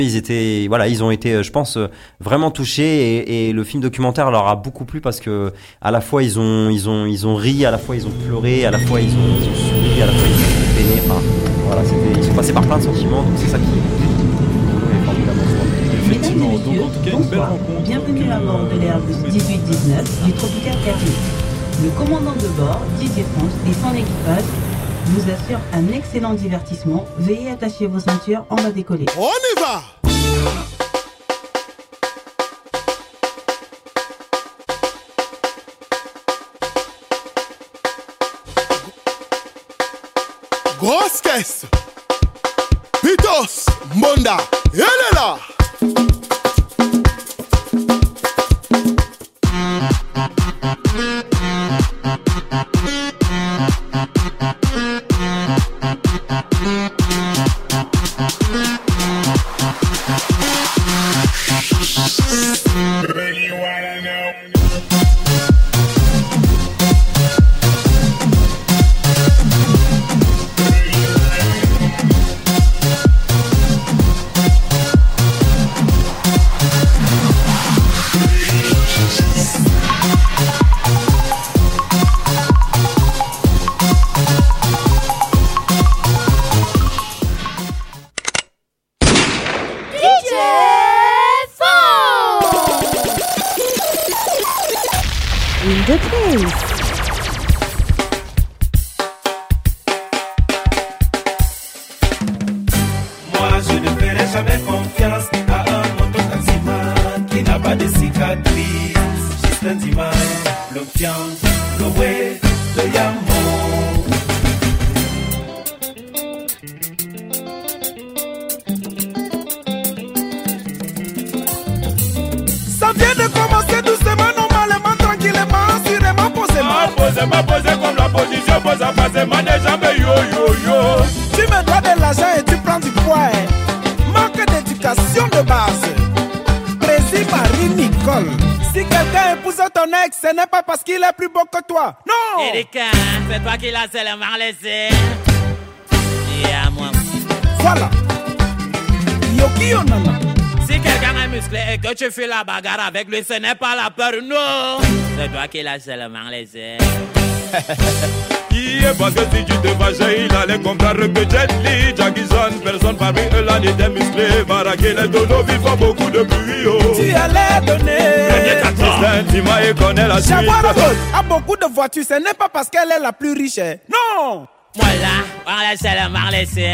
Ils ont été, je pense, vraiment touchés et le film documentaire leur a beaucoup plu parce que à la fois ils ont ri, à la fois ils ont pleuré, à la fois ils ont souri, à la fois ils ont peiné. Enfin, voilà, ils sont passés par plein de sentiments, donc c'est ça qui est formidable. Effectivement, donc en tout cas une belle rencontre. Bienvenue à bord de l'Airbus 1819 du Tropical Carrier. Le commandant de bord, Didier France, et son équipage vous assure un excellent divertissement. Veuillez attacher vos ceintures, on va décoller. On y va! Grosse caisse! Pitos! Monda! Elle est là! C'est toi qui l'as seulement laissé. Et à moi. Voilà. Yoki Onana. Si quelqu'un est musclé et que tu fais la bagarre avec lui, ce n'est pas la peur, non. C'est toi qui l'as seulement laissé. Il est parce que si tu te fâchais, il allait comprendre que Jet Li, Jackie Chan, personne parmi eux là n'était musclé. Maraké, les donos vivent beaucoup de bruit. Tu allais donner. Dis-moi et connais la suite. A beaucoup de voitures, ce n'est pas parce qu'elle est la plus riche. Non. Voilà, on laisse seulement laisser.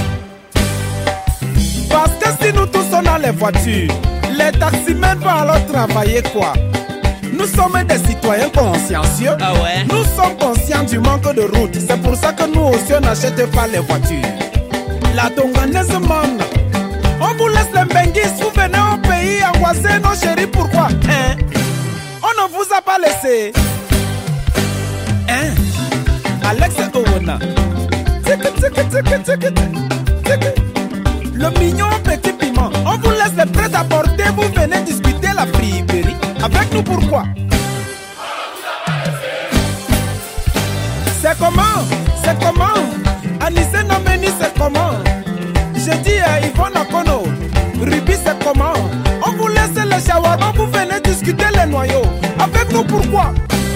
Parce que si nous tous on a les voitures, les taximens vont alors travailler quoi? Nous sommes des citoyens consciencieux. Ah ouais? Nous sommes conscients du manque de route. C'est pour ça que nous aussi on n'achète pas les voitures. La Tonganaise man, on vous laisse les benguis. Vous venez au pays angoissé, nos chéris, pourquoi? Hein? On ne vous a pas laissé. Hein? Alex Owona. Le mignon petit piment. On vous laisse les prêts à porter. Vous venez discuter la friperie. Avec nous pourquoi? C'est comment? C'est comment? Anissé Nameni c'est comment? Je dis à Yvonne Akono, Ruby c'est comment? On vous laisse les shawarma, vous venez discuter les noyaux. Avec nous pourquoi?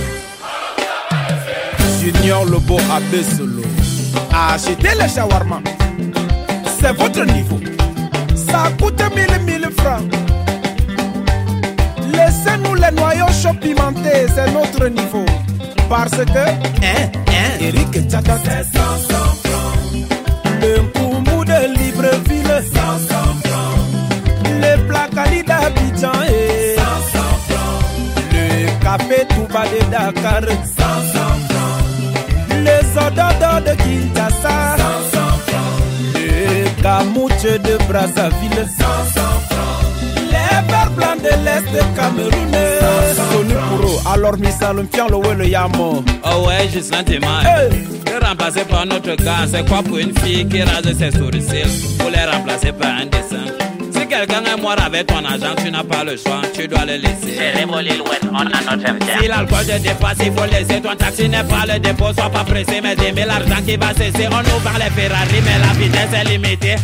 Junior Lobo Abbé Solo a acheté les shawarma. C'est votre niveau. Ça coûte 1000 francs. Laissez-nous les noyaux chauds pimentés, c'est notre niveau. Parce que, Eric Tchata, c'est 500 francs. Le Koumou de Libreville, 500 francs. Le Placali d'Abidjan, 500 francs. Le Café Touba de Dakar, 500 francs. Les Ododo de Kinshasa, 500 francs. Le Kamouche de Brazzaville, 500 francs. Les verts blancs de l'Est de Cameroun, Sony Puro. Alors, Missal, Mfian, le Yamo. Oh ouais, juste l'intimement. Le remplacer par notre gars, c'est quoi pour une fille qui rase ses sourcils? Pour les remplacer par un dessin. Si quelqu'un est moi fort avec ton argent, tu n'as pas le choix, tu dois le laisser. C'est Révolé Louen, on a notre FTM. Si l'alcool te dépasse, il faut laisser ton taxi, n'est pas le dépôt, sois pas pressé, mais aimer l'argent qui va cesser. On nous vend les Ferrari, mais la vitesse est limitée.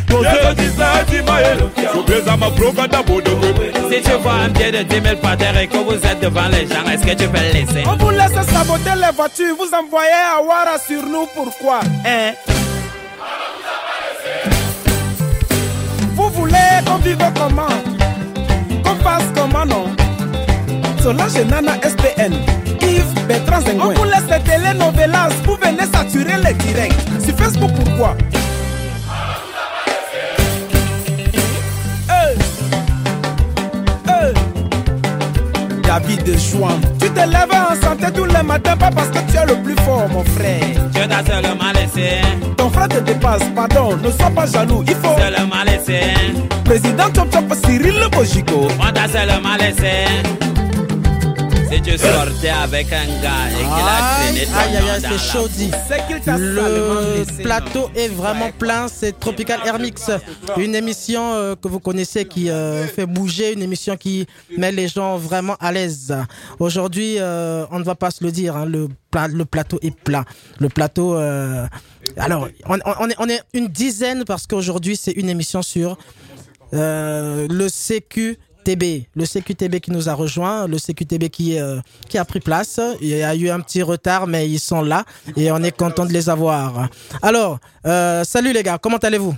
Si tu vois un pied de 10 000 par terre et que vous êtes devant les gens, est-ce que tu peux le laisser? On vous laisse saboter les voitures, vous envoyez Awara sur nous, pourquoi? Hein? Vous voulez qu'on vive comment? Qu'on fasse comment, non? Solange Nana SPN, Yves Bertrand Zengouin. On vous laisse les télénovelas, vous venez saturer les directs. Sur Facebook, pourquoi? David de Chouam, tu te lèves en santé tous les matins, pas parce que tu es le plus fort, mon frère. Dieu t'a seulement laissé. Ton frère te dépasse, pardon, ne sois pas jaloux, il faut seulement laisser. Président Chop Chop Cyril Bojigo. On t'a seulement laissé. Si tu sortais avec un gars et qu'il a traîné ton nom dans c'est chaud dit. Le plateau est vraiment plein, c'est Tropical Air Mix, une émission que vous connaissez qui fait bouger, une émission qui met les gens vraiment à l'aise. Aujourd'hui, on ne va pas se le dire, hein, le plateau est plein. Le plateau, alors, on est une dizaine parce qu'aujourd'hui c'est une émission sur le CQTB. Le CQTB qui nous a rejoint, le CQTB qui a pris place. Il y a eu un petit retard, mais ils sont là et on est content de les avoir. Alors, salut les gars, comment allez-vous?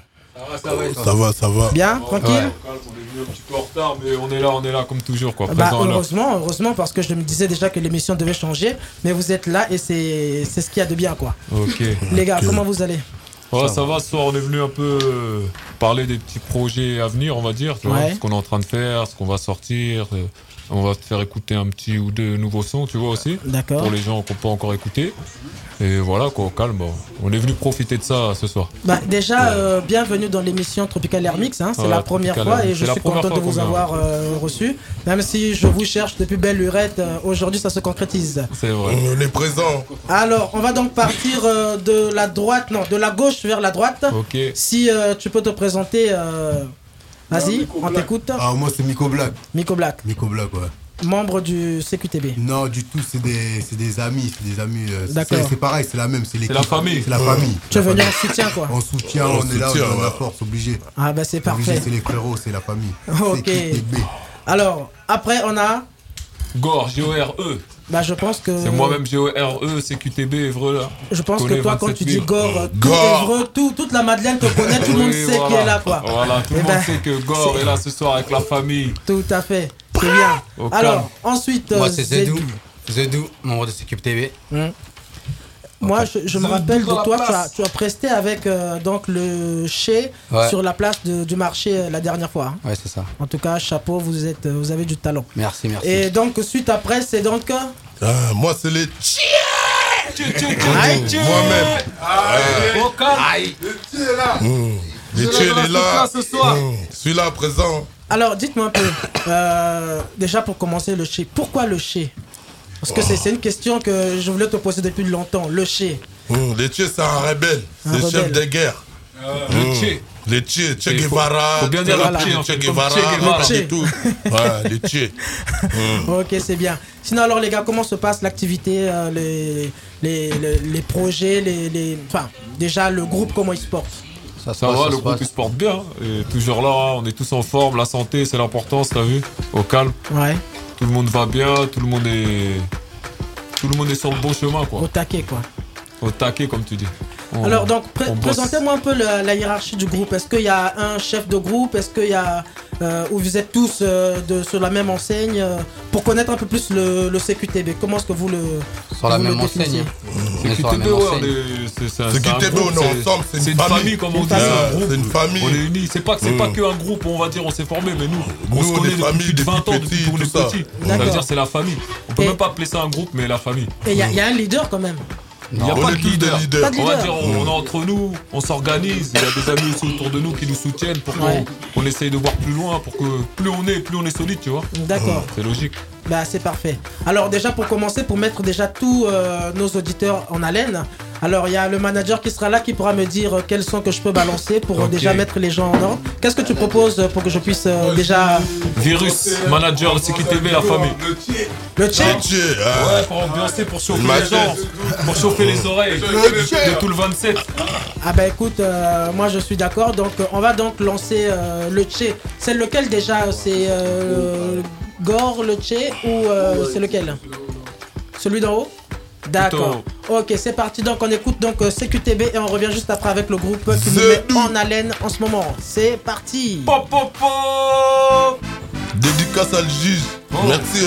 Ça va. Bien, tranquille. Ouais. On est venu un petit peu en retard, mais on est là comme toujours, quoi. Heureusement, parce que je me disais déjà que l'émission devait changer, mais vous êtes là et c'est ce qu'il y a de bien, quoi. Ok. Les gars, comment vous allez? Ouais, ça va, ce soir on est venu un peu parler des petits projets à venir, on va dire, tu vois, ce qu'on est en train de faire, ce qu'on va sortir. On va te faire écouter un petit ou deux nouveaux sons, tu vois aussi. D'accord. Pour les gens qui n'ont pas encore écouté. Et voilà, quoi, au calme. On est venu profiter de ça ce soir. Déjà, bienvenue dans l'émission Tropical Air Mix. Hein, c'est la première fois et je suis content de vous avoir reçu. Même si je vous cherche depuis belle lurette, aujourd'hui ça se concrétise. C'est vrai. On est présent. Alors, on va donc partir de la gauche vers la droite. Ok. Si tu peux te présenter, vas-y, on t'écoute. Ah, moi c'est Miko Black. Miko Black, ouais. membre du CQTB. Non, du tout, c'est des amis. D'accord. C'est pareil, c'est la même, c'est l'équipe. C'est la famille. C'est la famille. Tu es venu en soutien, quoi. En soutien, on est là, on donne la force, obligé. Ah bah c'est parfait. Obligé, c'est les frérots, c'est la famille. Ok. Alors, après on a... Gore, G-O-R-E. Bah je pense que... C'est moi-même G-O-R-E, CQTB, Évreux là. Je pense que toi quand tu dis Gore, Gore. toute la Madeleine te connaît, tout le monde sait qui est là, quoi. Voilà, tout le monde sait que Gore est là ce soir avec la famille. Tout à fait, c'est bien. Au Alors, calme. ensuite... Moi c'est Zedou, membre de CQTB. Moi, je me rappelle de toi, tu as presté avec donc le Chez sur la place du marché la dernière fois. Hein. Ouais, c'est ça. En tout cas, chapeau, vous avez du talent. Merci. Et donc, suite après, c'est donc... moi, c'est les moi-même. Les Tchè, il est là. Celui-là, présent. Alors, dites-moi un peu, déjà pour commencer, le Chez. Pourquoi le Chez? Parce que c'est une question que je voulais te poser depuis longtemps. Le Che. Le Che, c'est un rebelle. C'est le chef de guerre. Le Che. Le Che, Che Guevara. Faut bien dire le Che Guevara. Che. Tout. Ouais, le Che. Ok, c'est bien. Sinon, alors, les gars, comment se passe l'activité, les projets, enfin, déjà, le groupe, comment il se porte? Ça va, le groupe il se porte bien. Et toujours là, on est tous en forme. La santé, c'est l'importance, t'as vu? Au calme. Ouais. Tout le monde va bien, tout le monde est sur le bon chemin, quoi. Au taquet, quoi. Au taquet, comme tu dis. Alors, donc, présentez-moi un peu la hiérarchie du groupe. Est-ce qu'il y a un chef de groupe? Est-ce qu'il y a... où vous êtes tous sur la même enseigne pour connaître un peu plus le CQTB. Comment est-ce que vous le sur la même enseigne? CQTB, c'est ensemble, c'est une famille, comme on dit. C'est une famille. On est unis. C'est pas qu'un groupe, on va dire, on s'est formé, mais nous, on se connaît depuis plus de 20 ans, depuis qu'on est petits. Ça veut dire c'est la famille. On peut même pas appeler ça un groupe, mais la famille. Et il y a un leader quand même. Il n'y a pas de leader. On va dire, on est entre nous, on s'organise. Il y a des amis aussi autour de nous qui nous soutiennent pour qu'on essaye de voir plus loin, pour que plus on est solide, tu vois. D'accord. C'est logique. Bah c'est parfait. Alors déjà pour commencer, pour mettre déjà tous nos auditeurs en haleine, Alors, il y a le manager qui sera là qui pourra me dire quels sons que je peux balancer pour déjà mettre les gens en ordre. Qu'est-ce que tu proposes pour que je puisse déjà... Virus, manager de CQTV, la famille. Le tché. Ouais, pour ambiancer, pour chauffer les gens, pour chauffer les oreilles de tout le 27. Ah bah écoute, moi je suis d'accord. Donc on va donc lancer le tché. C'est lequel déjà? C'est Gore, le tché ou c'est lequel? Celui d'en haut? D'accord. Ok, c'est parti. Donc on écoute donc CQTB et on revient juste après avec le groupe qui nous met en haleine en ce moment. C'est parti. Pop, pop, pop. Dédicace à le juge. Merci.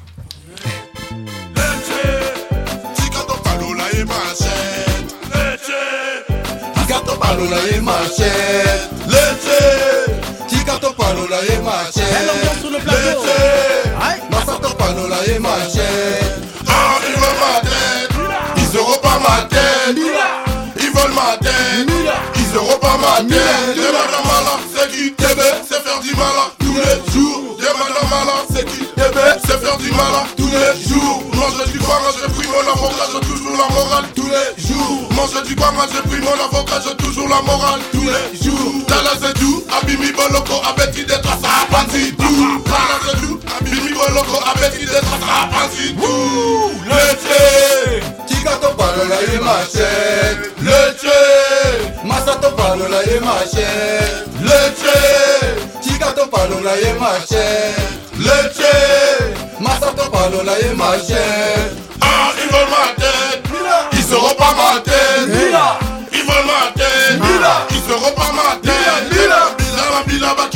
Palola et machette, leche. Ticato palola et machette. Elle ambiance sur le plateau. Massato palola et machette. Ah, ils veulent ma tête. Ils auront pas ma tête. Ils veulent ma tête. Ils auront pas ma tête. Des madame malin, c'est qui t'aime, c'est faire du malin tous les jours. Des madame malin, c'est qui t'aime, c'est faire du malin tous les jours. Manger du pain, j'ai pris mon avocat, j'ai toujours la morale tous les jours. Manger du pain, j'ai pris mon avocat, j'ai toujours la morale tous les jours. Tala c'est tout, abimi boloko, abeti de traces à panzi tout. Tala c'est tout, abimi boloko, abeti de traces à panzi tout. Leche, tigato palola et machette. Leche, masato palola et machette. Leche, tigato palola et machette. Leche, masato palola et machette. Ah, ils veulent ma tête. Ils seront pas ma tête. Ils veulent ma tête. Ils seront pas ma tête. Bilaba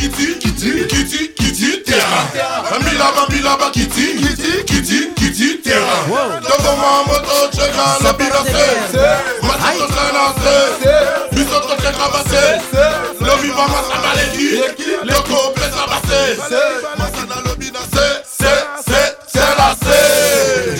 kiti terrain. Bilaba kiti terrain. Donc ma moto chega la binase. Ma moto chega bisoto chega basse. Le viva ma sabaleki. Le couple ça basse. Masana le binase. C'est la C.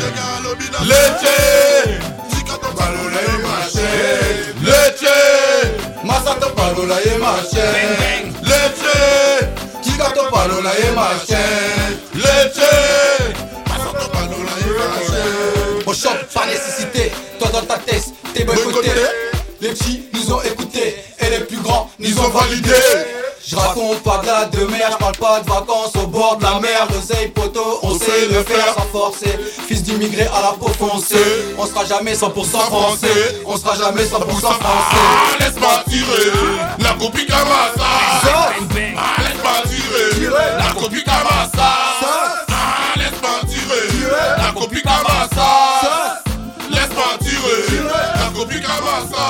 Leche. Ticato palola et machette. Leche. Masato palola et machette. Leche. Ticato palola et machette. Leche. Masato palola et machette. On chante par nécessité. Toi dans ta tête, t'es boycotté. Les petits nous ont écoutés et les plus grands nous ont validés. Je raconte pas de la de mer, je parle pas de vacances au bord de la mer. L'oseille poteau, on sait le faire sans forcer. Fils d'immigrés à la peau foncée. On sera jamais 100% français. On sera jamais 100% français. Laisse-moi tirer la copie Kamasa. Laisse-moi tirer la copie Kamasa. Laisse-moi tirer la copie Kamasa. Laisse-moi tirer la copie Kamasa.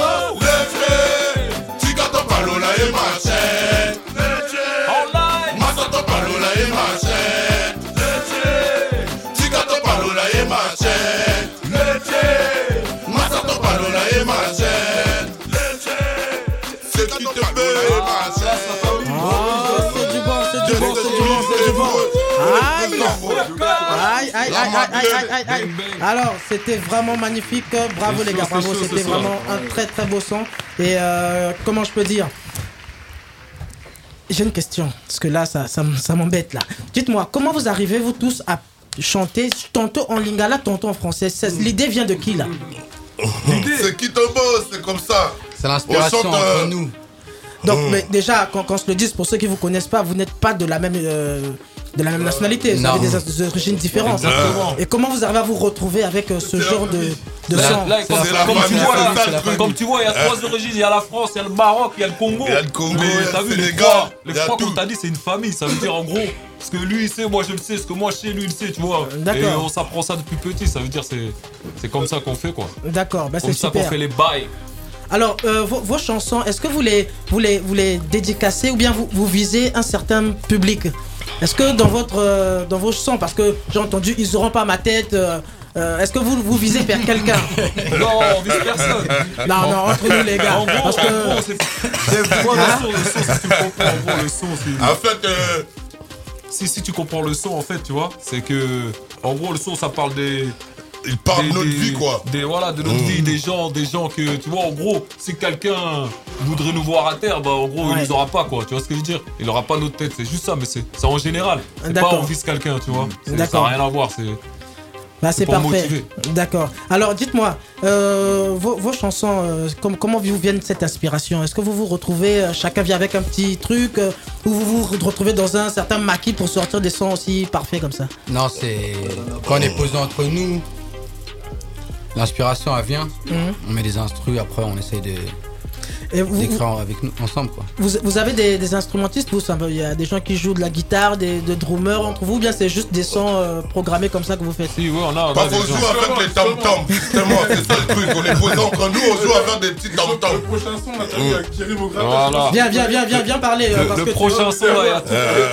Tigato palola et machette. Masato palola et machette. Tigato palola et machette. Masato palola et machette. C'est qui te fait machette. C'est du bon, c'est du bon, c'est du bon, c'est du bon. Aïe. Alors, c'était vraiment magnifique. Bravo les gars, bravo. C'était vraiment un très très beau son. Et comment je peux dire? J'ai une question, parce que là, ça m'embête là. Dites-moi, comment vous arrivez, vous tous, à chanter tantôt en lingala, tantôt en français? L'idée vient de qui là? C'est Kitombo, c'est comme ça. C'est l'inspiration entre nous. Donc, mais déjà, quand on se le dit, pour ceux qui vous connaissent pas, vous n'êtes pas de la même nationalité, vous avez des origines différentes. Et comment vous arrivez à vous retrouver avec ce genre de son? Comme tu vois, il y a trois origines, il y a la France, il y a le Maroc, il y a le Congo. Il y a le Congo, mais il y a t'as vu, les gars, les trois, comme t'as dit, c'est une famille. Ça veut dire en gros, ce que lui il sait, moi je le sais, ce que moi je sais, lui il sait, tu vois. D'accord. Et on s'apprend ça depuis petit, ça veut dire c'est comme ça qu'on fait quoi. D'accord, bah c'est super. Comme ça qu'on fait les bails. Alors, vos chansons, est-ce que vous les dédicacez ou bien vous visez un certain public? Est-ce que dans vos sons, parce que j'ai entendu, ils auront pas ma tête, est-ce que vous visez vers quelqu'un? Non, on vise personne. Non, entre nous les gars. En gros, parce que... c'est quoi le son, si tu comprends, en gros, le son, en fait, si tu comprends le son, en fait, tu vois, c'est que, en gros, le son, ça parle des... Il parle de notre vie, quoi. De notre vie, des gens que, tu vois, en gros, si quelqu'un voudrait nous voir à terre, bah, en gros, il nous aura pas, quoi. Tu vois ce que je veux dire? Il aura pas notre tête, c'est juste ça, mais c'est en général. C'est pas on vise quelqu'un, tu vois. Ça n'a rien à voir, Bah, c'est parfait. Motiver. D'accord. Alors dites-moi, vos chansons, comment vous viennent cette inspiration? Est-ce que vous vous retrouvez, chacun vient avec un petit truc, ou vous vous retrouvez dans un certain maquis pour sortir des sons aussi parfaits comme ça? Non, c'est quand on est posé entre nous, l'inspiration elle vient, on met des instrus, après on essaye d'écrire avec nous ensemble quoi. Vous avez des instrumentistes, il y a des gens qui jouent de la guitare, des drummers entre vous, ou bien c'est juste des sons programmés comme ça que vous faites? Si, oui, on a faut jouer avec les tam-tams, justement, c'est ça le truc, on est posé entre nous, on joue avec des petits tam-tams. Le prochain son, là, t'as vu avec Thierry Mograta. Viens parler. Le prochain son, là, il y a tout.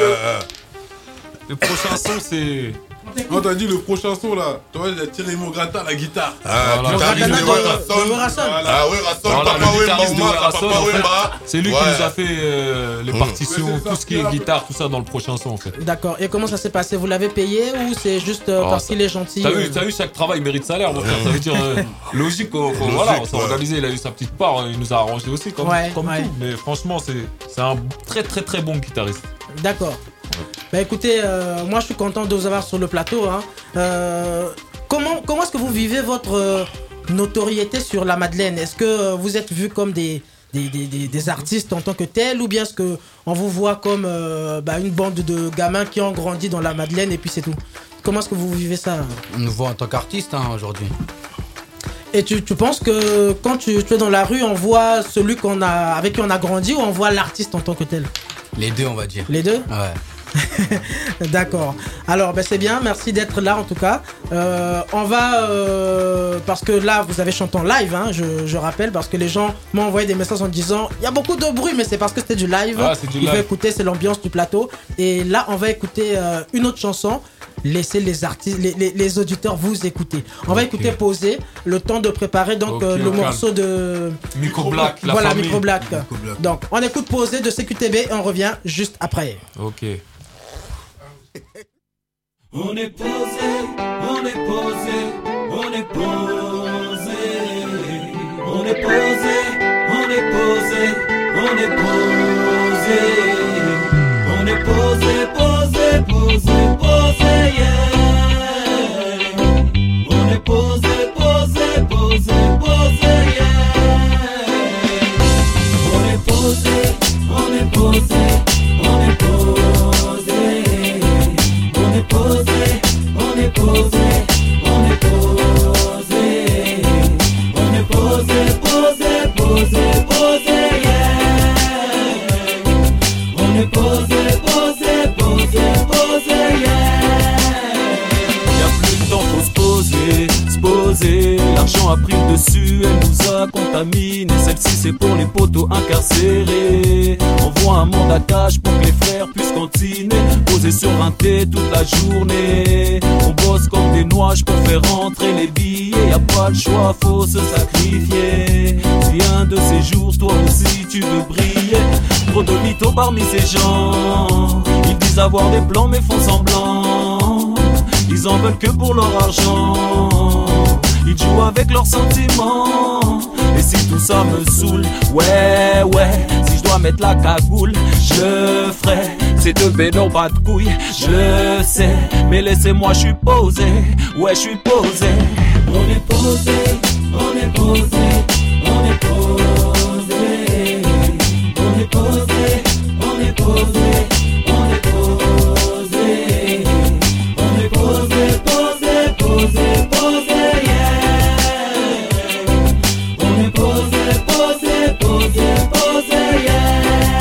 Le prochain son, c'est... Non, t'as dit le prochain son là, tu vois, il a Thierry Mograta la guitare. Guitariste de Rasson. Ah oui, Rasson, Papa Wemba. C'est lui qui nous a fait les partitions, tout ce qui est guitare, tout ça dans le prochain son en fait. D'accord, et comment ça s'est passé? Vous l'avez payé ou c'est juste parce qu'il est gentil? T'as vu, chaque travail mérite salaire, mon frère. Ça veut dire, logique, voilà, on s'est organisé, il a eu sa petite part, il nous a arrangé aussi comme tout. Mais franchement, c'est un très très très bon guitariste. D'accord. Bah écoutez, moi je suis content de vous avoir sur le plateau. Comment est-ce que vous vivez votre notoriété sur la Madeleine? Est-ce que vous êtes vus comme des artistes en tant que tels, ou bien est-ce qu'on vous voit comme une bande de gamins qui ont grandi dans la Madeleine et puis c'est tout? Comment est-ce que vous vivez ça? On nous voit en tant qu'artistes aujourd'hui. Et tu penses que quand tu es dans la rue, on voit celui avec qui on a grandi, ou on voit l'artiste en tant que tel? Les deux, on va dire. Les deux? Ouais. D'accord. Alors c'est bien, merci d'être là en tout cas. On va parce que là vous avez chanté en live, je rappelle, parce que les gens m'ont envoyé des messages en disant il y a beaucoup de bruit, mais c'est parce que c'était du live. Il faut écouter, c'est l'ambiance du plateau. Et là on va écouter une autre chanson. Laissez les artistes, les auditeurs vous écouter. On va écouter Poser, le temps de préparer donc le morceau de Micro Black. Voilà, Micro Black. Donc on écoute Poser de CQTB et on revient juste après. Ok. On est posé, on est posé, on est posé, on est posé, on est posé, on est posé, on est posé, posé, posé, posé, yeah. On est posé, posé, posé, posé, yeah. On est posé, on est posé, on est posé. On est posé, on est posé, on est posé, on est posé, posé, posé, posé, yeah. On est posé, posé, posé, posé, yeah. Y'a plus de temps, faut se poser, l'argent a pris le dessus, elle nous a contaminé. Celle-ci c'est pour les poteaux incarcérés. On voit un monde à cage pour que les frères puissent continuer. Posé sur un thé toute la journée. On bosse comme des nuages pour faire rentrer les billets. Y'a pas le choix, faut se sacrifier. Si un de ces jours toi aussi tu veux briller. Trop de mythos parmi ces gens. Ils disent avoir des plans mais font semblant. Ils en veulent que pour leur argent. Ils jouent avec leurs sentiments. Et si tout ça me saoule, ouais, si je dois mettre la cagoule, je le ferai. C'est de bénon, pas de couilles, je le sais. Mais laissez-moi, je suis posé, ouais, je suis posé. On est posé, on est posé, on est posé. On est posé, on est posé, on est posé. On est posé, posé, posé, posé, yeah. On est posé, posé, posé, posé, yeah.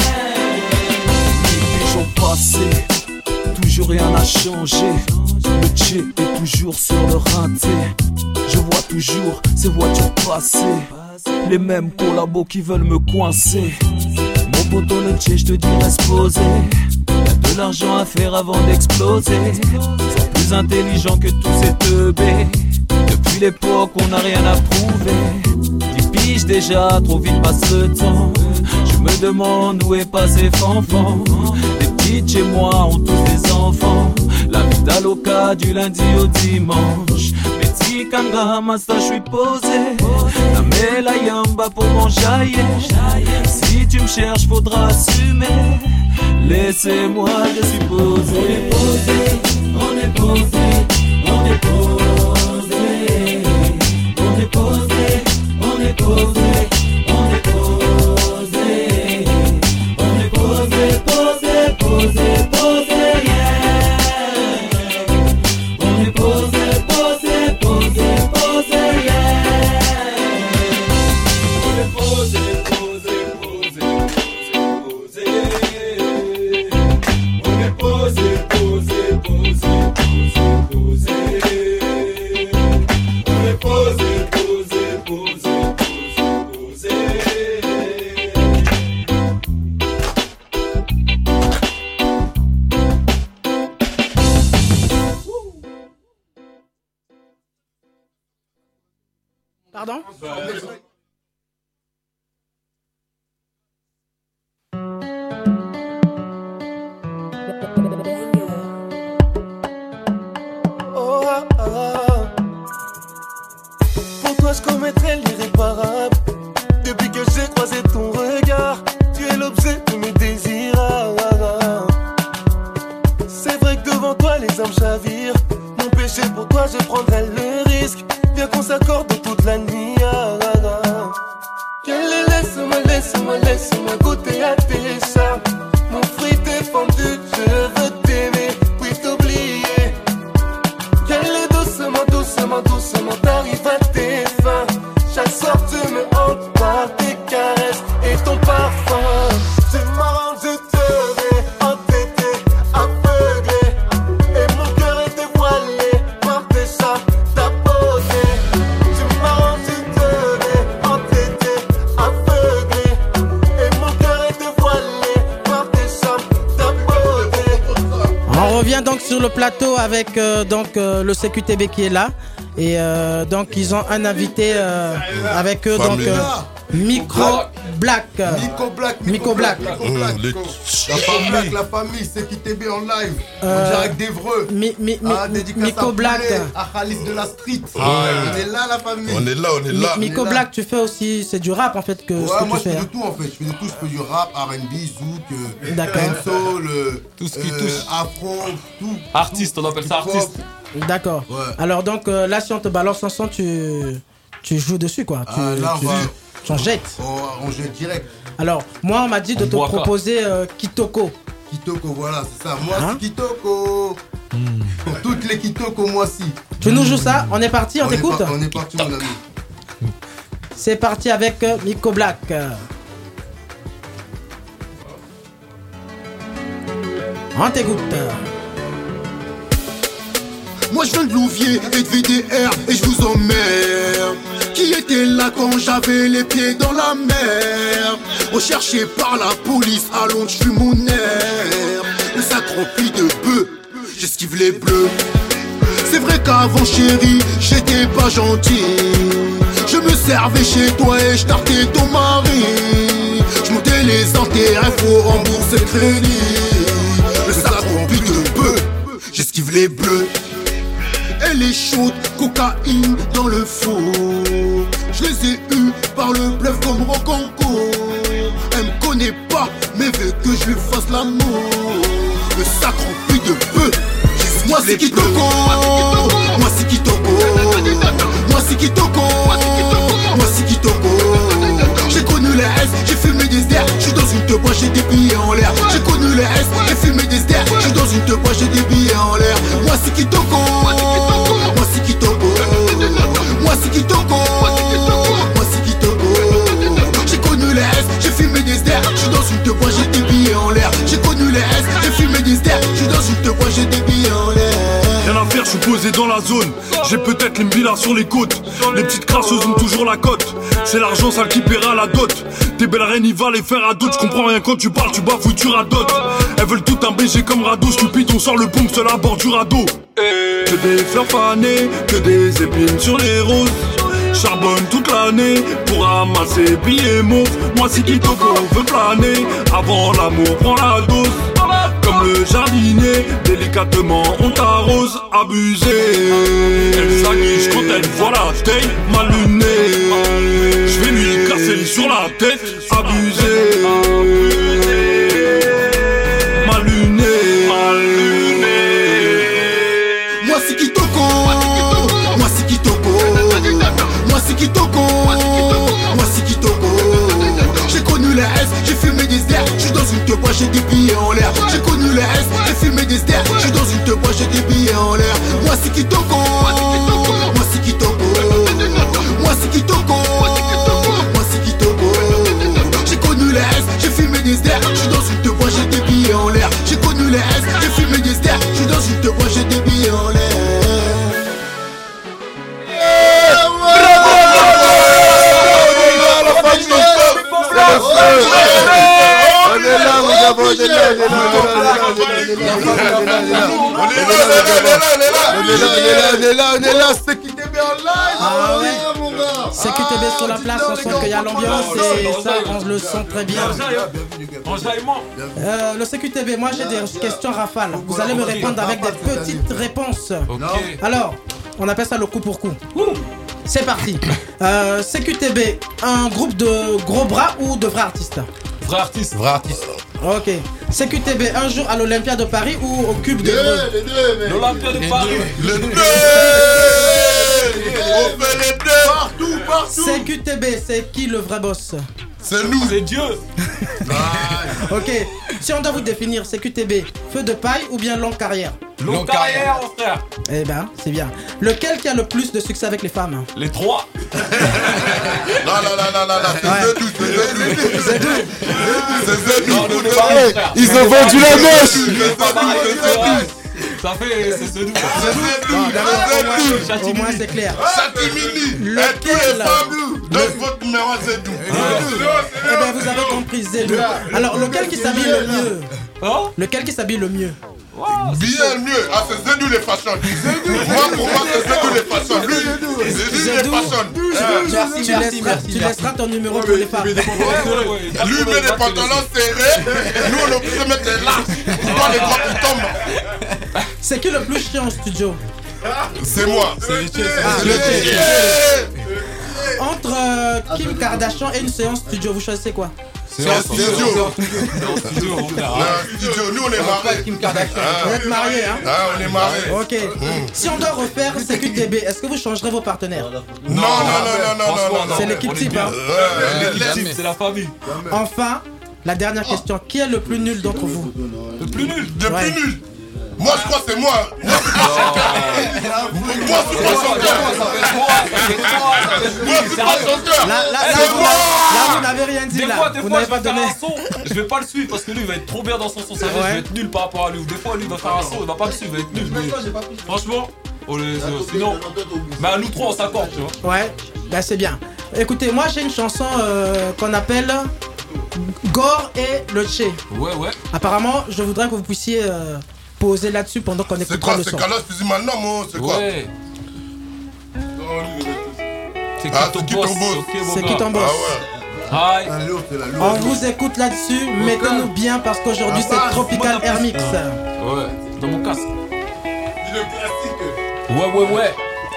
Les jours passés, toujours rien n'a changé. Le Tché est toujours sur le rinté. Je vois toujours ces voitures passer. Les mêmes collabos qui veulent me coincer. Mon poteau le Tché, je te dirais se poser. Y'a de l'argent à faire avant d'exploser. Sois plus intelligent que tous ces teubés. Depuis l'époque on n'a rien à prouver. 10 piges déjà, trop vite passe le temps. Je me demande où est passé Fanfan. Les petites chez moi ont tous des enfants. La vie d'Aloca du lundi au dimanche. Meti Kanga Masta, je suis posé. La Mela Yamba pour m'enjailler. Si tu me cherches faudra assumer. Laissez-moi, je suis posé. On est posé, on est posé, on est posé. On est posé, on est posé, on est posé. On est posé, posé, posé, posé, yeah. On est posé, posé, posé, posé, yeah. On est posé, posé, posé, posé, posé. On est posé, posé, posé, posé, posé. On est posé, posé, posé, posé, posé. Pardon? Oh, ah, ah. Pour toi, je commettrais l'irréparable. Depuis que j'ai croisé ton regard, tu es l'objet de mes désirs. C'est vrai que devant toi, les âmes chavirent. Mon péché pour toi, je prendrais le risque. Bien qu'on s'accorde toute la nuit. Laisse-moi, laisse-moi, laisse-moi goûter à tes charmes. Mon fruit défendu, je veux t'aimer, puis t'oublier. Qu'elle est doucement, doucement, doucement, t'arrives à tes fins. Chaque soir tu me hantes par tes caresses et ton parfum. Tu m'arranges, je te vais entêté, aveuglé. Et mon cœur est dévoilé par tes chats, ta beauté. Tu m'arranges, je te vais entêté, aveuglé. Et mon cœur est dévoilé par tes chats, ta beauté. On revient donc sur le plateau avec le CQTB qui est là. Et donc ils ont un invité avec eux, donc Micro Black. Micro Black. La famille, c'est qui TB en live. En direct d'Evreux. Micro Black. À Khalis de la street. Ah, on est là, la famille. On est là. Micro Black, tu fais aussi, c'est du rap en fait que ouais, ce que moi tu fais. Je fais de tout en fait. Je fais de tout. Je fais du rap, R&B, zouk, dancehall, tout ce qui touche. Afro, tout. Artiste, on appelle ça artiste. D'accord. Ouais. Alors donc là, si on te balance un son, tu joues dessus quoi. Tu en jettes. On jette direct. Alors moi, on m'a dit de te proposer Kitoko. Kitoko, voilà, c'est ça. Moi, c'est Kitoko. Pour toutes les Kitoko, moi aussi. Tu nous joues ça? On est parti, on t'écoute? On est parti, mon ami. C'est parti avec Micro Black. On t'écoute. Moi je viens de Louviers et de VDR et je vous emmerde. Qui était là quand j'avais les pieds dans la mer? Recherché par la police, à Londres je fume mon air. Le sac rempli de bœufs, j'esquive les bleus. C'est vrai qu'avant chérie, j'étais pas gentil. Je me servais chez toi et je tartais ton mari. Je montais les intérêts, faut rembourser le crédit. Le sac rempli de bœufs, j'esquive les bleus. Elle est chaude, cocaïne dans le four. Je les ai eus par le bluff comme Rocanco. Elle me connaît pas, mais veut que je lui fasse l'amour. Le sac rempli de bœufs. Moi c'est Kitoko. Moi c'est Kitoko. Moi c'est Kitoko. Moi c'est Kitoko. J'ai connu les S, j'ai fumé des stairs. J'suis dans une teuf, j'ai des billets en l'air. J'ai connu les S, j'ai fumé des stairs. J'suis dans une teuf, j'ai des billets en l'air. Moi c'est Kitoko. Moi c'est Kitoko. Moi c'est Kitoko. Moi c'est Kitoko. J'ai connu les S, j'ai fumé des stairs. J'suis dans une teuf, j'ai des billets en l'air. J'ai connu les S, j'ai fumé des stairs. J'suis dans une teuf, j'ai des billets en l'air. Rien à faire, je suis posé dans la zone. J'ai peut-être les villas sur les côtes. Les petites crasseuses ont toujours la cote. C'est l'argent sale qui paiera la dot. Tes belles reines, il va les faire à d'autres. Je comprends rien quand tu parles, tu bafouilles, tu radotes. Elles veulent tout un BG comme Rado. Stupide, on sort le bombe, seul à bord du radeau. Que des fleurs fanées, que des épines sur les roses. Charbonne toute l'année pour ramasser billets mauves. Moi si Kitoko veut planer, avant l'amour prends la dose. Comme le jardinier, délicatement on t'arrose. Abusé, elle s'aguiche quand elle voit la tête mal lunée. Je vais lui casser sur la tête. Abusé, mal luné. Moi c'est Kitoko. Moi c'est Kitoko. te bois, j'ai des billets en l'air. J'ai connu les S, j'ai filmé des stères. J'suis dans une te bois, j'ai des billets en l'air. Moi c'est Kitoko, moi c'est Kitoko, moi c'est Kitoko, moi c'est Kitoko. J'ai connu les S, j'ai filmé des stères. J'suis dans une te bois, j'ai des billets en l'air. J'ai connu les S, j'ai filmé des stères. J'suis dans une te bois, j'ai des billets en l'air. On est là, c'est qui t'es bien en live. C'est QTB sur la place, on sent qu'il y a l'ambiance et ça, on le sent très bien. Le CQTB, moi j'ai des questions rafales. Vous allez me répondre avec des petites réponses. Alors, on appelle ça le coup pour coup. C'est parti. CQTB, un groupe de gros bras ou de vrais artistes? Vrai artiste. Vrai artiste. Ok. CQTB, un jour à l'Olympia de Paris ou au Cube de l'Olympia de Paris. Les deux. On fait les deux. Partout. CQTB, c'est qui le vrai boss? C'est nous. C'est Dieu. Ok. Si on doit vous définir, CQTB, feu de paille ou bien longue carrière? Longue carrière, mon frère. Eh ben, c'est bien. Lequel qui a le plus de succès avec les femmes? Les trois. Non, c'est Zedou. Ils ont vendu la mèche. Ça fait, c'est Zedou. Au moins c'est clair. Satimini. Lequel? Donne votre numéro à Zedou. Eh ben, vous avez compris, Zedou. Alors, lequel qui s'habille le mieux? Lequel qui s'habille le mieux? Bien mieux. Ah, c'est Zedou les fashion. Moi, pour moi, c'est Zedou les fashion. Lui les fashion. Tu laisseras ton numéro pour les femmes. Lui met les pantalons serrés. Nous, on peut mettre les larges. Quand les grands qui tombent. C'est qui le plus chiant en studio? C'est moi. Entre Kim Kardashian et une séance studio, vous choisissez quoi? C'est un studio. Nous, on est mariés. Vous êtes mariés, hein? Ah, on est mariés. Ok. Si on doit refaire CQTB, est-ce que vous changerez vos partenaires? Non. C'est l'équipe type, hein? L'équipe type, c'est la famille. Enfin, la dernière question. Qui est le plus nul d'entre vous? Le plus nul? Le plus nul? Moi, je crois que c'est moi. Moi, c'est pas chanteur. Là, vous n'avez rien dit. Des là. fois, Vous n'avez pas donné un son, je vais pas le suivre parce que lui, il va être trop bien dans son son. Ça je vais être nul par rapport à lui. Des fois, lui, il va faire un son, il va pas le suivre, il va être nul. Mais franchement, sinon, bah, nous trois, on s'accorde, tu vois. Ouais, bah c'est bien. Écoutez, moi, j'ai une chanson qu'on appelle Gore et le Che. Ouais. Apparemment, je voudrais que vous puissiez poser là-dessus pendant qu'on écoutera le son. C'est quoi? C'est Fusil maintenant, moi. C'est quoi? Ouais. C'est qui ton boss? C'est qui ton boss? Ah ouais. On vous écoute là-dessus. Mettez-nous bien parce qu'aujourd'hui c'est Tropical Air Mix. Ouais, dans mon casque. C'est le classique. Ouais.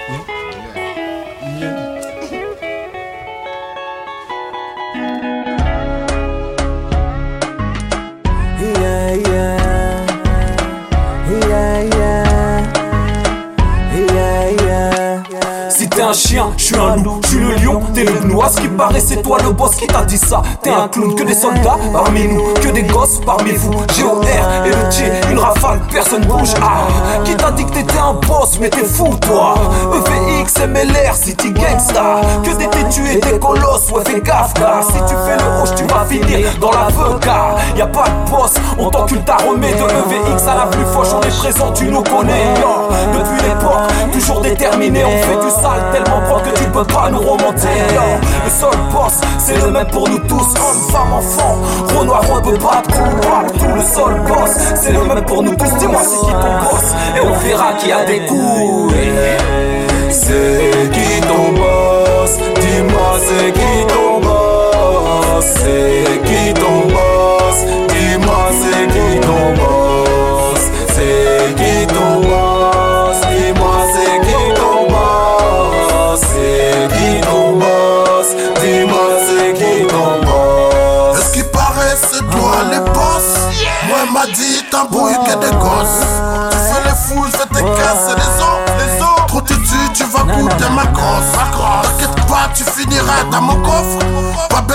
Si t'es un chien, je suis un loup, je suis le lion, t'es le gnois, ce qui paraît c'est toi le boss qui t'a dit ça. T'es un clown, que des soldats parmi nous, que des gosses parmi vous. GOR et le T, une rafale, personne bouge. Ah, qui t'a dit que t'étais un boss, mais t'es fou toi. EVX, MLR, City Gangsta, que des têtus et des colosses, ouais fais gaffe car si tu fais le hoche tu vas finir dans la car y'a pas de boss, on t'encule ta remée de EVX à la plus fauche, on est présent, tu nous connais. Yo, depuis l'époque, toujours déterminé, on fait du sale tellement propre que tu peux pas nous remonter. Yo, le seul boss, c'est le même pour nous tous, homme, femme, enfant. Renoir, on peut pas tout le seul boss, c'est le même pour nous tous. Dis-moi c'est qui ton boss, et on verra qui a des couilles. C'est qui ton boss, dis-moi c'est qui ton boss, c'est qui ton boss, dis-moi c'est qui ton boss, c'est qui ton boss, dis-moi c'est qui ton boss, c'est qui ton boss, dis-moi c'est qui ton boss. Ce qui paraît c'est toi les boss. Moi m'a dit t'as bouille que des gosses. Tu fais les fous, je vais te casser les os. Trop tu vas goûter ma grosse. T'inquiète pas, tu finiras dans mon coffre. Pas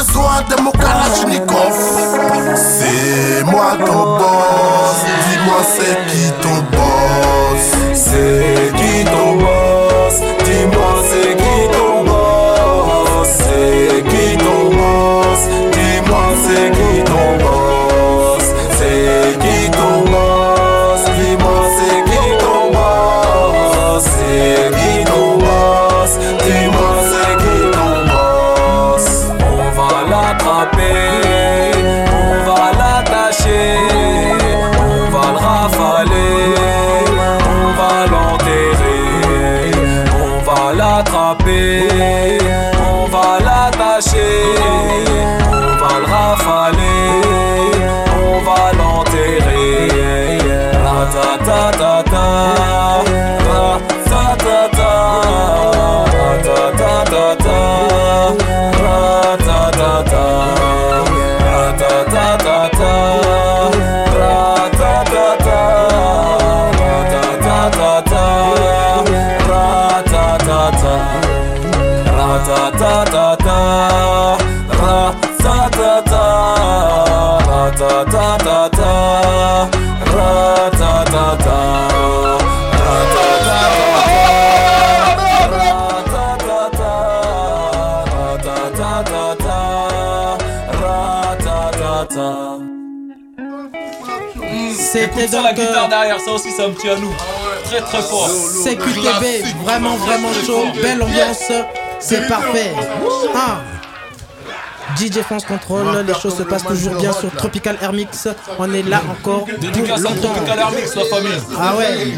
besoin de mon Kalachnikov. C'est moi ton boss. Dis-moi c'est qui ton boss. C'est qui ton boss? Dis-moi c'est qui ton boss? C'est qui ton boss? Dis-moi c'est qui ton boss? C'est qui ton boss? Dis-moi c'est qui ton boss? C'est qui ton boss? Dis-moi c'est qui ton boss? On va l'attraper, on va l'attacher, on va le rafaler, on va l'enterrer, on va l'attraper, on va l'attacher, on va le rafaler, on va l'enterrer. La ta ta ta ta, la ta ta ta, la ta ta ta ta, la ta ta ta, la ta ta ta ta, la ta ta ta, la ta ta ta ta, la ta ta ta, la ta ta ta ta, la ta ta ta, la ta ta ta ta, la ta ta ta. C'était donc la guitare derrière, ça aussi c'est un petit à nous. Très très fort. CQTB, vraiment vraiment chaud, belle ambiance, c'est parfait. DJ France Control, les choses se passent toujours bien sur Tropical Air Mix. On est là encore pour dédicace à longtemps. Tropical Air Mix, la famille. Ah ouais.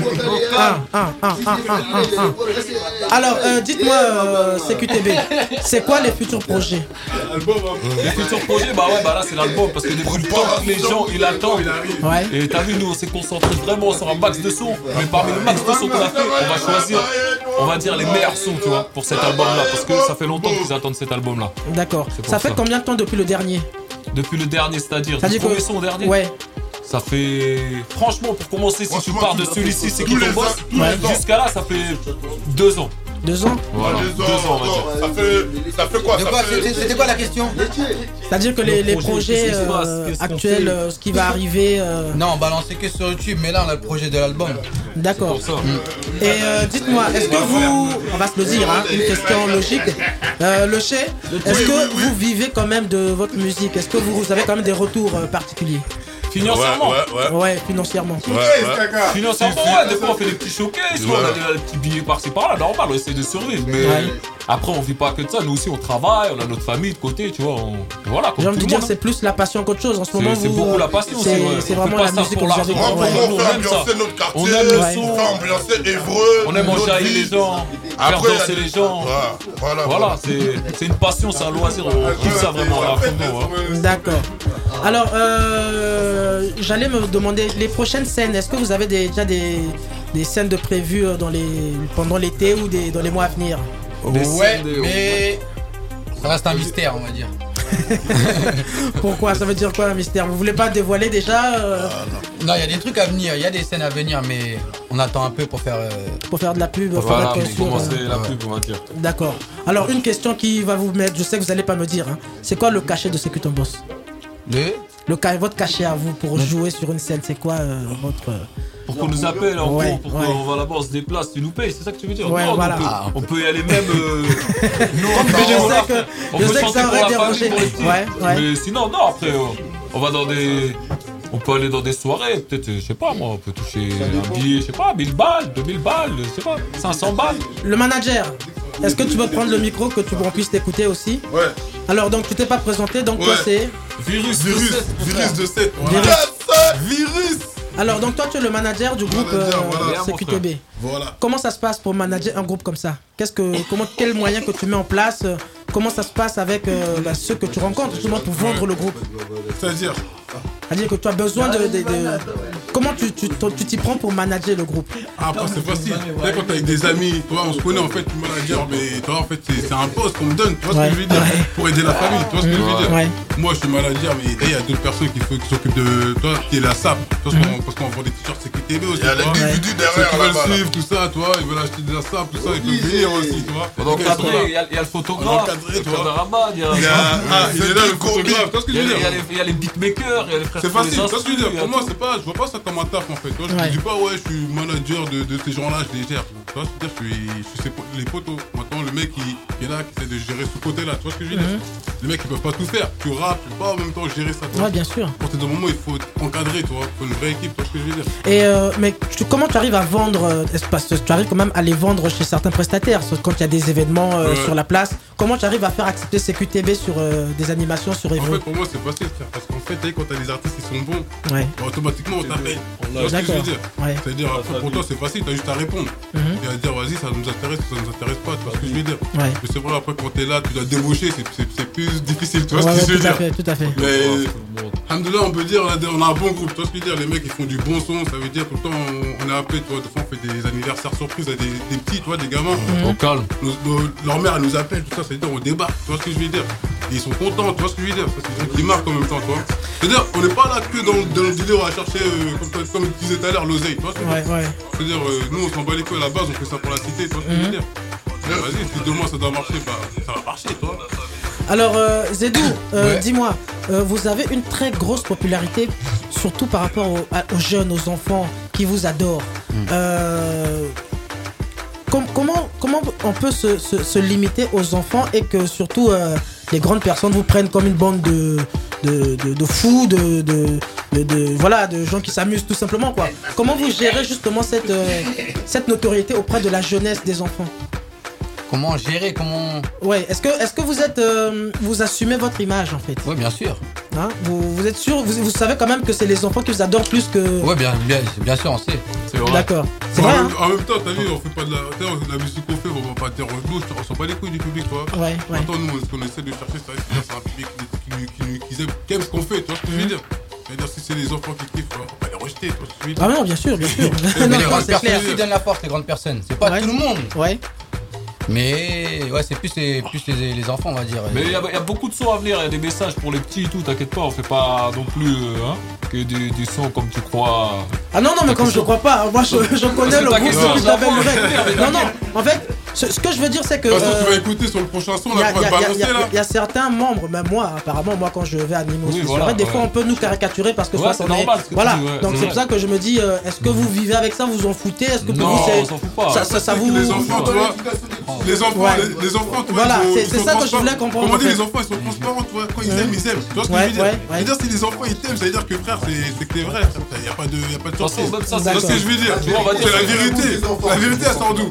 Alors, dites-moi, CQTB, c'est quoi les futurs projets? Les futurs projets, bah ouais, bah là c'est l'album parce que depuis le temps que les gens ils attendent. Ouais. Et t'as vu, nous on s'est concentré vraiment sur un max de sons. Mais parmi le max de sons qu'on a fait, on va choisir, on va dire les meilleurs sons, tu vois, pour cet album-là, parce que ça fait longtemps qu'ils attendent cet album-là. D'accord. Ça fait combien de temps depuis le dernier? Depuis le dernier, c'est-à-dire du premier son dernier. Ouais. Ça fait... Franchement, pour commencer, si tu pars de celui-ci, c'est qui ton boss, jusqu'à là, ça fait 2 ans. 2 ans? Voilà, 2 ans, on va dire. Ça fait quoi? C'était quoi la question? C'est-à-dire que les projets actuels, ce qui va arriver... Non, on balançait que sur YouTube, mais là on a le projet de l'album. D'accord. Et dites-moi, est-ce que vous... On va se le dire, hein, une question logique. Le Chez, est-ce que vous vivez quand même de votre musique? Est-ce que vous avez quand même des retours particuliers? Financièrement? Ouais, financièrement. Financièrement, ouais, des fois on fait des petits showcases, on a des petits billets par-ci par-là, normal, on essaie de survivre, mais après on vit pas que de ça, nous aussi on travaille, on a notre famille de côté, tu vois, voilà. J'ai envie de dire, c'est plus la passion qu'autre chose en ce moment. C'est beaucoup la passion, c'est vraiment la musique que vous avez. On fait ambiancer notre quartier, on aime le son, on fait ambiancer Évreux, on aime enjailler les gens, faire danser les gens. Voilà, c'est une passion, c'est un loisir, on kiffe ça vraiment à fond. D'accord. Alors, j'allais me demander, les prochaines scènes, est-ce que vous avez déjà des scènes de prévues pendant l'été ou dans les mois à venir? Ouais, mais ça reste un mystère, on va dire. Pourquoi? Ça veut dire quoi un mystère? Vous voulez pas dévoiler déjà Non, il y a des trucs à venir, il y a des scènes à venir, mais on attend un peu pour faire... Pour faire de la pub, voilà, pour commencer la pub, on va dire. D'accord. Alors, une question qui va vous mettre, je sais que vous allez pas me dire, hein. C'est quoi le cachet de CQ Ton Boss? Votre cachet à vous pour jouer sur une scène, c'est quoi votre... Pour qu'on nous appelle en cours, pour qu'on va là-bas, on se déplace, tu nous payes, c'est ça que tu veux dire? Ouais, non, voilà. On peut y aller même... je sais que ça aurait dérangé. Mais sinon, non, après, on va dans des... On peut aller dans des soirées, peut-être, je sais pas moi, on peut toucher un billet, je sais pas, 1000 balles, 2000 balles, je sais pas, 500 balles. Le manager, est-ce que tu veux prendre le micro, que on puisse t'écouter aussi? Ouais. Alors, donc, tu t'es pas présenté, donc toi c'est... Virus de 7. Virus. Alors, donc toi tu es le manager du groupe CQTB. Voilà. Comment ça se passe pour manager un groupe comme ça? Quels moyens que tu mets en place? Comment ça se passe avec ceux que tu rencontres justement pour vendre le groupe? C'est-à-dire que tu as besoin comment tu t'y prends pour manager le groupe? Après, c'est facile. Quand t'es avec des amis, toi, on se connaît en fait, manager, mais toi, en fait, c'est un poste qu'on me donne, tu vois ce que je veux dire? Pour aider la famille, tu vois ce que je veux dire? Moi, je suis manager, mais il y a d'autres personnes qui s'occupent de toi, qui est la SAP, parce qu'on vend des t-shirts CQTB aussi. Il y a l'individu derrière ceux qui veulent suivre tout ça, tu vois, ils veulent acheter de la SAP, tout ça, ils peuvent venir aussi, tu vois. Il y a le photographe, il y a le photographe, tu vois ce que je veux dire? Il y a les beatmakers, il y a les frères. C'est facile, tu vois ce que je veux dire? Pour moi, je vois pas ça comme un taf en fait. Je me dis pas, ouais, je suis manager de ces gens-là, je les gère. Tu vois, je suis les potos. Maintenant, le mec qui est là, qui essaie de gérer ce côté-là, tu vois ce que je veux dire? Les mecs, ils peuvent pas tout faire. Tu rappes, tu peux pas en même temps gérer ça. Ouais, bien sûr. Pour des moments, il faut encadrer, tu vois. Il faut une vraie équipe, tu vois ce que je veux dire? Et mais comment tu arrives à vendre, parce que tu arrives quand même à les vendre chez certains prestataires, quand il y a des événements sur la place, comment tu arrives à faire accepter CQTB sur des animations sur Evo? En fait, pour moi, c'est facile, frère, parce qu'en fait, quand t'as des artistes qui sont bons, automatiquement, on t'appelle. Tu vois ce que je veux dire? C'est-à-dire, pour toi, c'est facile, t'as juste à répondre. Et à dire, vas-y, ça nous intéresse ou ça nous intéresse pas, tu vois ce que je veux dire? Mais c'est vrai, après, quand t'es là, tu dois débaucher, c'est plus difficile, tu vois ce que je veux dire? Tout à fait. Mais, alhamdoulilah, on peut dire, on a un bon groupe, tu vois ce que je veux dire? Les mecs, ils font du bon son, ça veut dire, tout le temps, on est appelé, tu vois, des fois, on fait des anniversaires surprises à des petits, tu vois, des gamins. Au calme. Leur mère, elle nous appelle, tout ça, c'est-à-dire, on débarque, tu vois ce que je veux dire? Et ils sont contents, tu vois ce que je veux dire? C'est des trucs qui marquent en même temps, tu vois? C'est-à-dire, on n'est pas là que dans le délire à chercher, comme tu disais tout à l'heure, l'oseille, tu vois ce que je veux dire? C'est-à-dire, nous, on s'en bat les couilles à la base, on fait ça pour la cité, tu vois ce que je veux dire? Vas-y, si demain ça doit marcher, bah ça va marcher, toi. Alors, Zedou, dis-moi, vous avez une très grosse popularité, surtout par rapport aux jeunes, aux enfants qui vous adorent. Comment on peut se limiter aux enfants et que surtout les grandes personnes vous prennent comme une bande de fous, voilà, de gens qui s'amusent tout simplement, quoi. Comment vous gérez justement cette notoriété auprès de la jeunesse des enfants? Comment gérer, Ouais, est-ce que vous êtes vous assumez votre image en fait? Oui, bien sûr. Hein, vous êtes sûr, vous savez quand même que c'est les enfants qui vous adorent plus que... Ouais, bien sûr, on sait. C'est vrai. D'accord. C'est vrai, hein? En même temps, t'as vu, on fait pas de la musique qu'on fait, on va pas dire nous, on s'en bat les couilles du public, tu vois. Ouais. Maintenant, nous, ce qu'on essaie de chercher, c'est un public qui aime ce qu'on fait, tu vois ce que je veux dire? C'est-à-dire, si c'est les enfants qui kiffent, on va pas les rejeter, tu vois ce que je veux dire? Ah non, bien sûr. Mais les grandes personnes aussi donnent la force, les grandes personnes. C'est pas tout le monde. Ouais. Mais ouais, c'est plus les enfants, on va dire. Mais il y a beaucoup de sons à venir, il y a des messages pour les petits et tout, t'inquiète pas, on fait pas non plus que des sons comme tu crois. Ah non, mais comme je crois pas, moi je connais le groupe depuis ta belle lurette. Non, en fait, ce que je veux dire c'est que... De toute façon, tu vas écouter sur le prochain son, là, pour être balancé, là. Il y a certains membres, même moi, apparemment, moi quand je vais animer aussi, c'est vrai, des fois on peut nous caricaturer parce que soit c'est normal. Voilà, donc c'est pour ça que je me dis, est-ce que vous vivez avec ça, vous en foutez? Est-ce que pour vous c'est... Non, on s'en fout pas. Ça vous... Les enfants, tu vois, les enfants, tu vois, voilà, c'est ça que je voulais comprendre. Comment dire, les enfants, ils sont transparents, tu vois, quand ils aiment, ils aiment. Tu vois ce que je veux dire? C'est-à-dire, si les enfants, ils t'aiment, ça veut dire que, frère, c'est que t'es vrai, il y a pas de surprise. C'est ce que je veux dire. C'est la vérité. La vérité, elle sort d'où?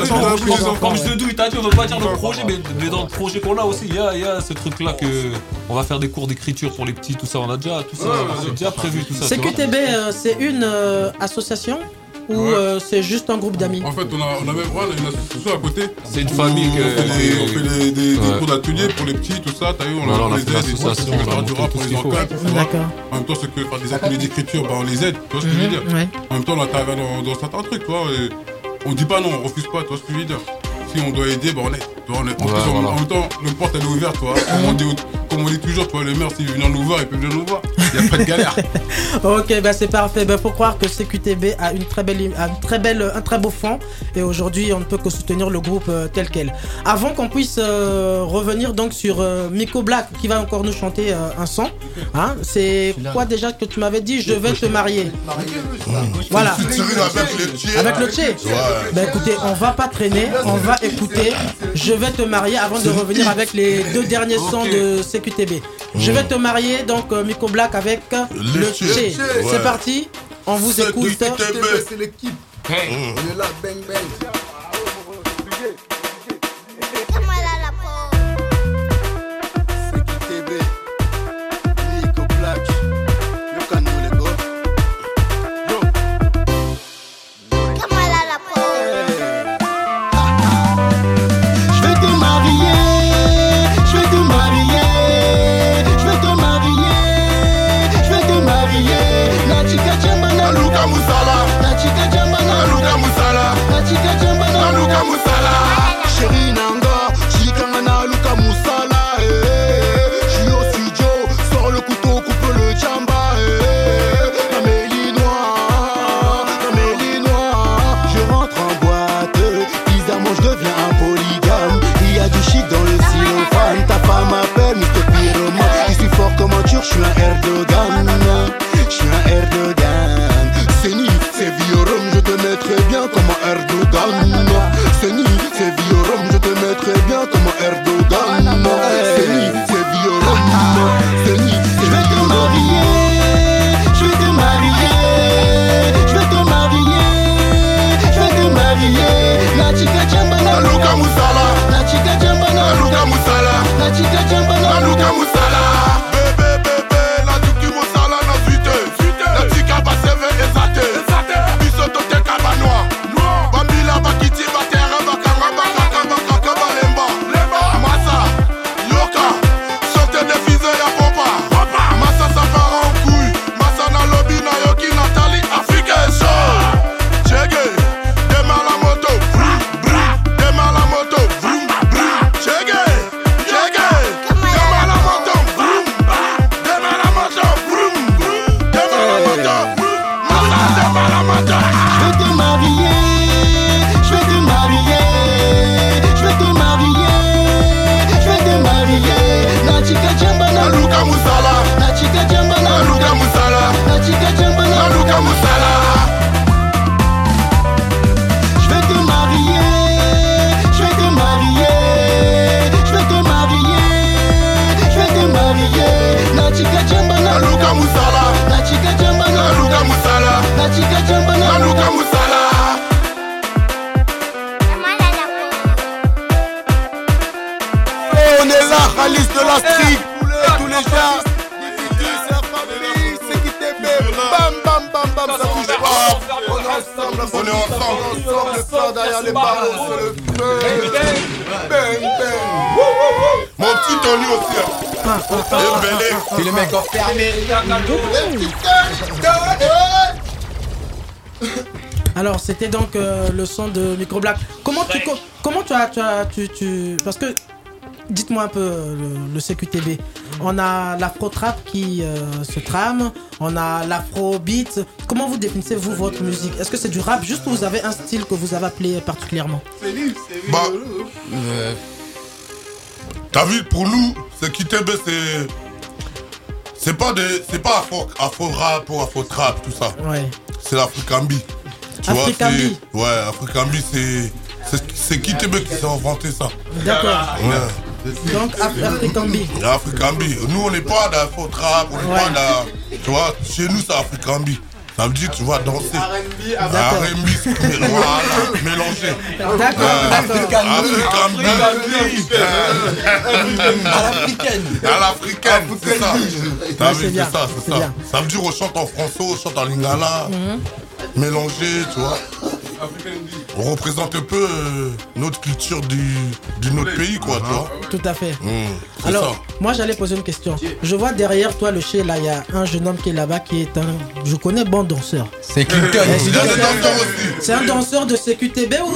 Comme je te dis, il t'a dit, on veut pas dire le projet, mais dans le projet qu'on a aussi, il y a ce truc-là que on va faire des cours d'écriture pour les petits, tout ça, on a déjà tout ça, c'est déjà prévu tout ça. CQTB, c'est une association ou c'est juste un groupe d'amis? En fait, on a même une association à côté. C'est une famille on fait des cours d'atelier pour les petits, tout ça. T'as vu, on les aide, association, du rap, on les encadre. D'accord. En même temps, ceux qui font des ateliers d'écriture, on les aide. Tu vois ce que je veux dire? En même temps, on intervient dans certains trucs, tu vois. On dit pas non, on refuse pas, tu vois ce que je veux dire? Si on doit aider, on aide. En même temps, notre porte elle est ouverte, tu vois. Comme on dit toujours, tu vois, le maire, s'il veut venir nous voir, il peut venir nous voir. Il n'y a pas de galère. Ok, bah c'est parfait. Faut croire que CQTB a un très beau fond. Et aujourd'hui, on ne peut que soutenir le groupe tel quel. Avant qu'on puisse revenir donc sur Miko Black, qui va encore nous chanter un son. Hein, c'est quoi déjà que tu m'avais dit? Je vais te marier. Voilà. Avec le Tché. Bah écoutez, on va pas traîner, on va écouter Je vais te marier avant de revenir avec les deux derniers sons de CQTB. Je vais te marier, donc Miko Black avec le Tché. C'est parti, on vous écoute. C'est l'équipe. On est là, bang bang. Luca mettrai bien comme un Erdogan. Seni, c'est violent, je te mettrai bien comme un Erdogan. Seni, c'est violent. Seni, je vais te marier, je vais te marier, je vais te marier, je vais te marier. La chica chambana, la Luka Musala, la chica chambana, la Luka Musala, la chica chambana, la Luka Musala. Bébé, la Duki Musala na suite, la chica va se ver exate, biso to te kabanoa, bambila bakiti batera bakanga bakanga bakanga balemba, massa, yoka, sortez des fusées ya popa, massa ça part en couille, massa na lobby na yoki Nathalie, Afrique est chaud, Tchege, démarre la moto, démarre la moto, Tchege, démarre la moto, démarre la moto, démarre la moto, massa démarre la moto. Je vais te marier, je vais te marier, je vais te marier, je vais te marier. La chica chambana, la Luka Musala, la chica chambana, la Luka Musala, la chica chambana, la Luka Musala. Je vais te marier, je vais te marier, je vais te marier, je vais te marier. La chica chambana, la Luka Musala, la chica chambana, la Luka Musala, la chica chambana, la Luka Musala. On est là, Khalis de la street, tous les gens. C'est qui t'aime, bam bam bam bam, ça touche pas. On est ensemble, le feu derrière les barreaux, c'est le feu. Bang bang. Mon petit Tony aussi. Puis le mec enfermé. Alors, c'était donc le son de Microblack. Comment tu as parce que dites-moi un peu le CQTB. On a l'afro-trap qui se trame, on a l'afro-beat. Comment vous définissez vous votre musique? Est-ce que c'est du rap juste ou vous avez un style que vous avez appelé particulièrement? Bah, t'as vu, pour nous, CQTB, c'est pas afro-rap ou afro-trap, tout ça. Ouais. C'est l'African Beat. Tu vois, ouais, African Beat, c'est CQTB qui s'est inventé ça. D'accord. Ouais. Donc African Beat. African Beat. Nous, on n'est pas d'afro-trap, on n'est pas de... Tu vois, chez nous, c'est African Beat. Ça veut dire que tu vas danser. R&B, voilà, mélangé. D'accord. African Beat. À l'africaine. À l'africaine, c'est ça. T'as vu, bien, c'est ça, c'est ça. bien. Ça veut dire on chante en français, on chante en lingala, mélangé, tu vois. On représente un peu notre culture du notre pays, quoi, tu vois. Tout à fait. C'est Alors, ça. moi j'allais poser une question. Je vois derrière toi le chez là, il y a un jeune homme qui est là-bas qui est un, je connais, bon danseur. C'est Clinton. C'est un danseur de CQTB ou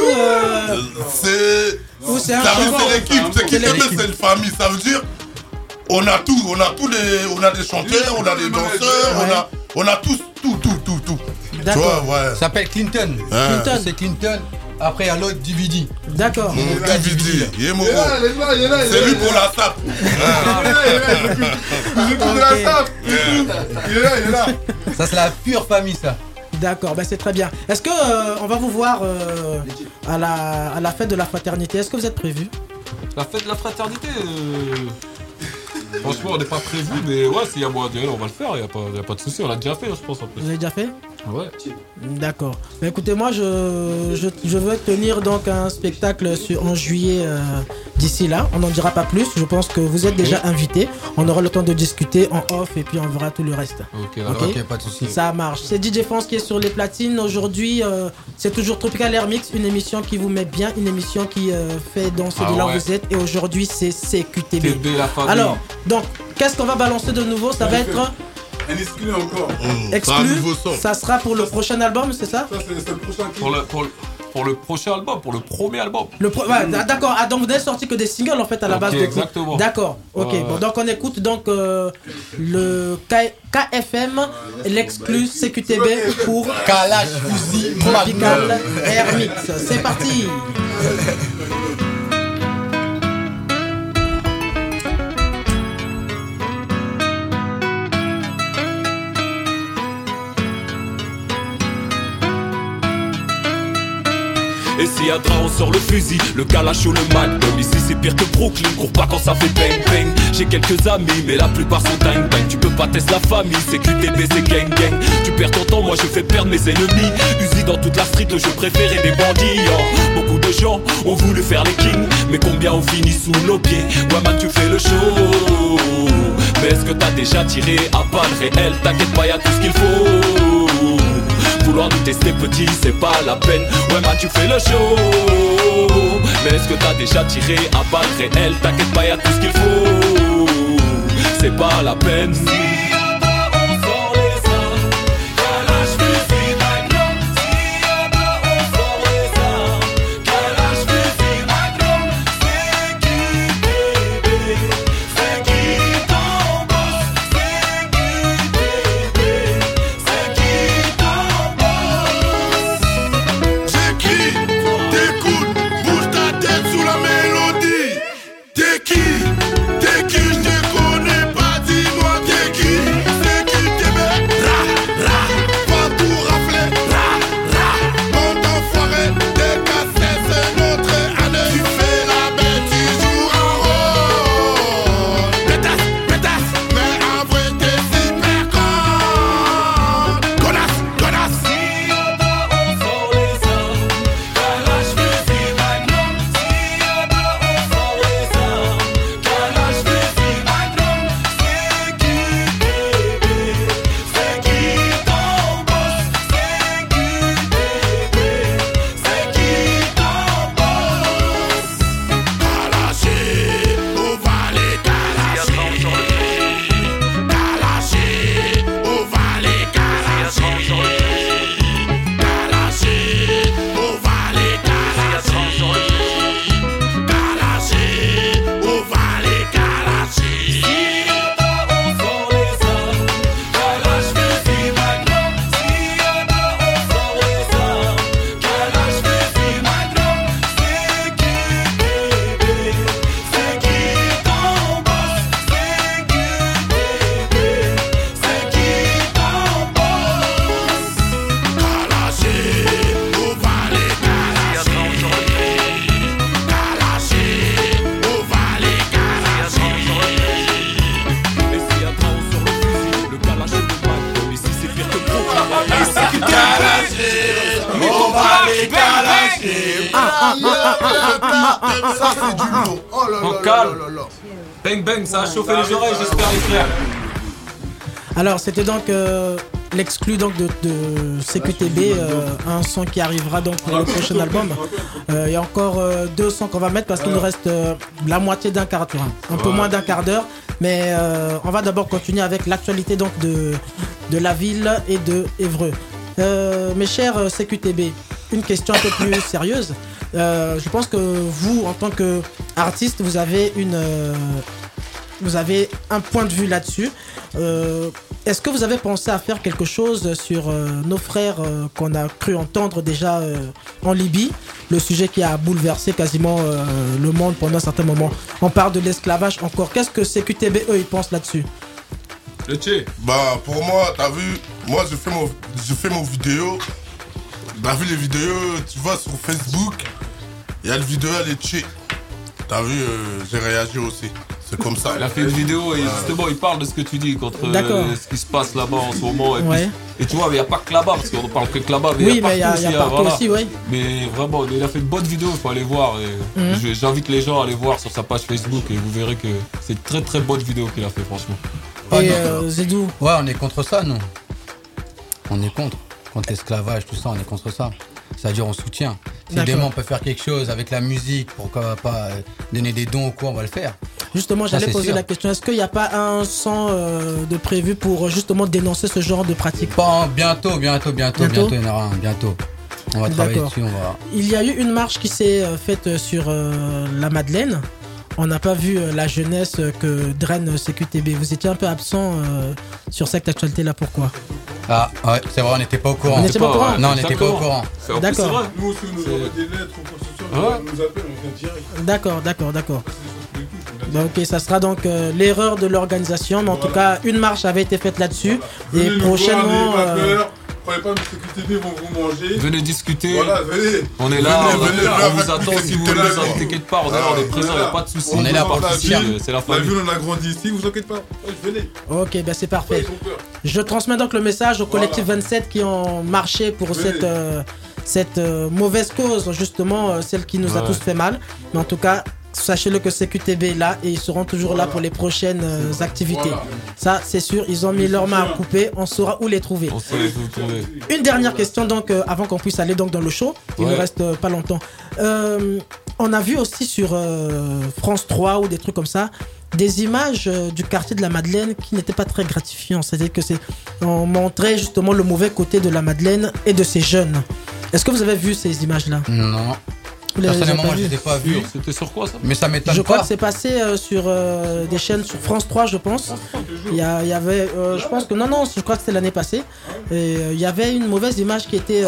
c'est un l'équipe. CQTB, c'est une famille. Ça veut dire on a tout, on a des chanteurs, on a des danseurs, on a tous tout. Tu vois, ouais. Ça s'appelle Clinton. Clinton. C'est Clinton. Après, il y a l'autre DVD. D'accord. DVD. Il est mort. C'est lui pour la SAP. C'est pour la SAP. Il est là. Ça, c'est la pure famille, ça. D'accord, ben c'est très bien. Est-ce que on va vous voir à la fête de la fraternité? Est-ce que vous êtes prévu? La fête de la fraternité, franchement, on n'est pas prévu, mais ouais, s'il y a moyen, on va le faire, il n'y a pas de souci, on l'a déjà fait, je pense, en plus. Vous avez déjà fait? Ouais. D'accord. Mais écoutez, moi, je veux tenir donc un spectacle en juillet d'ici là. On n'en dira pas plus. Je pense que vous êtes déjà invités. On aura le temps de discuter en off et puis on verra tout le reste. Ok, pas de soucis. Ça marche. C'est DJ France qui est sur les platines. Aujourd'hui, c'est toujours Tropical Air Mix, une émission qui vous met bien, une émission qui fait danser de là où vous êtes. Et aujourd'hui, c'est CQTB. Alors, donc, qu'est-ce qu'on va balancer de nouveau? Ça va être... Un exclu encore. Exclu, ça sera pour le prochain album, c'est ça? Ça, c'est le prochain clip. Pour le prochain album, pour le premier album. D'accord, donc vous n'avez sorti que des singles en fait à la base. Exactement. D'accord, ok. Bon, donc on écoute donc le KFM, l'exclu CQTB pour Kalash Fusil Tropical Air Mix. C'est parti. Et s'il y a drap, on sort le fusil, le Kalash ou le Magnum. Ici c'est pire que Brooklyn, cours pas quand ça fait bang bang. J'ai quelques amis, mais la plupart sont dingue bang. Tu peux pas tester la famille, c'est QTB, c'est gang gang. Tu perds ton temps, moi je fais perdre mes ennemis. Uzi dans toute la street, le jeu préféré des bandits. Oh. Beaucoup de gens ont voulu faire les kings, mais combien ont fini sous nos pieds? Ouais man, tu fais le show, mais est-ce que t'as déjà tiré à balles réelles? T'inquiète pas, y'a tout ce qu'il faut. Vouloir nous tester petit, c'est pas la peine. Ouais man, tu fais le show, mais est-ce que t'as déjà tiré à balles réelles? T'inquiète pas, y'a tout ce qu'il faut. C'est pas la peine. Bang bang, ça a chauffé les oreilles, j'espère les frères. Alors c'était donc l'exclu donc de CQTB, un son qui arrivera donc pour le prochain album. Il y a encore 2 sons qu'on va mettre parce qu'il nous reste la moitié d'un quart d'heure, un peu moins d'un quart d'heure. Mais on va d'abord continuer avec l'actualité donc de la ville et de Évreux. Mes chers CQTB, une question un peu plus sérieuse. Je pense que vous, en tant qu'artiste, vous avez un point de vue là-dessus. Est-ce que vous avez pensé à faire quelque chose sur nos frères qu'on a cru entendre déjà en Libye, le sujet qui a bouleversé quasiment le monde pendant un certain moment? On parle de l'esclavage encore. Qu'est-ce que CQTB, eux, ils pensent là-dessus? Le Tché. Bah pour moi, t'as vu, moi je fais mon vidéo. T'as vu les vidéos, tu vois sur Facebook, il y a le vidéo, elle est Tché. T'as vu, j'ai réagi aussi. C'est comme ça. Il a fait une vidéo et justement il parle de ce que tu dis contre ce qui se passe là-bas en ce moment. Et tu vois, il n'y a pas que là-bas, parce qu'on ne parle que là-bas. Mais oui, mais il y a partout aussi, oui. Mais vraiment, il a fait une bonne vidéo, il faut aller voir. J'invite les gens à aller voir sur sa page Facebook et vous verrez que c'est une très très bonne vidéo qu'il a fait, franchement. Et Zedou? Ouais, on est contre ça, nous. On est contre l'esclavage, tout ça, on est contre ça. C'est-à-dire, on soutient. Si demain on peut faire quelque chose avec la musique, pourquoi pas donner des dons ou quoi, on va le faire. Justement, j'allais poser la question, est-ce qu'il n'y a pas un son de prévu pour justement dénoncer ce genre de pratique? Bientôt, il y en aura un, bientôt. On va travailler dessus, Il y a eu une marche qui s'est faite sur la Madeleine. On n'a pas vu la jeunesse que draine CQTB. Vous étiez un peu absent sur cette actualité-là, pourquoi? Ah ouais, c'est vrai, on n'était pas au courant. On n'était pas au courant? Non, on n'était pas au courant. D'accord. Nous aussi, on nous envoie des lettres ou quoi que ce soit, on nous appelle, on vient direct. D'accord. Ok, ça sera donc l'erreur de l'organisation, mais en tout cas, une marche avait été faite là-dessus. Et prochainement. prenez pas, CQTV vont vous manger. Venez discuter. Voilà, venez. On est là, venez, on vous attend si vous voulez nous inquiétez pas, on est présent, il n'y a pas de soucis. On est là pour participer, c'est la famille. La ville, on a grandi ici, vous inquiétez pas. Venez. Ok, ben c'est parfait. Je transmets donc le message au collectif 27 qui ont marché pour cette mauvaise cause, justement, celle qui nous a tous fait mal. Mais en tout cas, sachez-le que CQTB est là et ils seront toujours là pour les prochaines activités. Ça, c'est sûr, ils ont mis leurs mains à couper, on saura où les trouver. Une dernière question, donc, avant qu'on puisse aller donc dans le show, il ne reste pas longtemps. On a vu aussi sur France 3 ou des trucs comme ça, des images du quartier de la Madeleine qui n'étaient pas très gratifiantes. C'est-à-dire que on montrait justement le mauvais côté de la Madeleine et de ses jeunes. Est-ce que vous avez vu ces images-là? Non. Personnellement, moi, je ne l'ai pas vu. C'était sur quoi ça? Mais ça m'étonne pas. Je crois que c'est passé sur des chaînes sur France 3, je pense. Il y avait, je pense que non, je crois que c'était l'année passée. Et il y avait une mauvaise image qui était.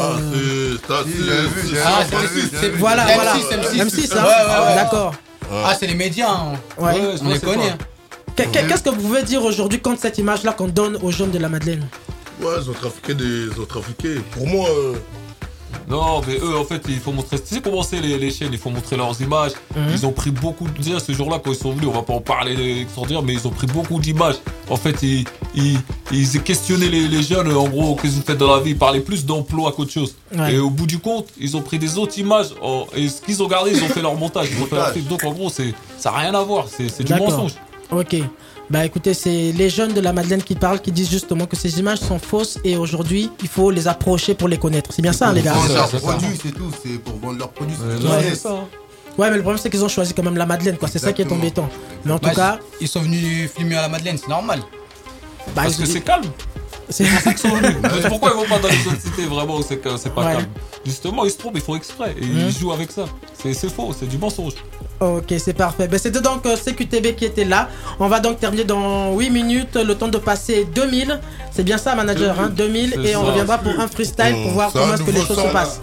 Voilà. M6, d'accord. Ah, c'est les médias, on les connaît. Qu'est-ce que vous pouvez dire aujourd'hui contre cette image-là qu'on donne aux jeunes de la Madeleine? Ouais, ils ont trafiqué. Pour moi. Non, mais eux, en fait, il faut montrer. Tu sais comment c'est les chaînes, il faut montrer leurs images. Ils ont pris beaucoup. Déjà, ce jour-là, quand ils sont venus, on va pas en parler extraordinaire, mais ils ont pris beaucoup d'images. En fait, ils questionnaient les jeunes, en gros, qu'est-ce que vous faites dans la vie. Ils parlaient plus d'emploi qu'autre chose. Ouais. Et au bout du compte, ils ont pris des autres images. Et ce qu'ils ont gardé, ils ont fait leur montage. Ils ont fait leur clip. Donc, en gros, ça n'a rien à voir. C'est du mensonge. Ok. Bah écoutez, c'est les jeunes de la Madeleine qui parlent, qui disent justement que ces images sont fausses et aujourd'hui, il faut les approcher pour les connaître. C'est bien ça, les gars? C'est leurs produits, c'est tout. C'est pour vendre leurs produits. Ouais, mais le problème, c'est qu'ils ont choisi quand même la Madeleine, quoi. C'est ça qui est embêtant. Mais en tout cas... Ils sont venus filmer à la Madeleine, c'est normal. Parce que c'est calme. C'est pour ça qu'ils sont venus. Pourquoi ils vont pas dans les autres cités vraiment où c'est pas calme? Justement, ils se trompent, ils font exprès. Et ils jouent avec ça. C'est faux, c'est du mensonge. Ok, c'est parfait. Ben, c'était donc CQTB qui était là. On va donc terminer dans 8 minutes. Le temps de passer 2000. C'est bien ça, manager, 2000. Et on reviendra pour un freestyle pour voir comment est-ce que les choses se passent.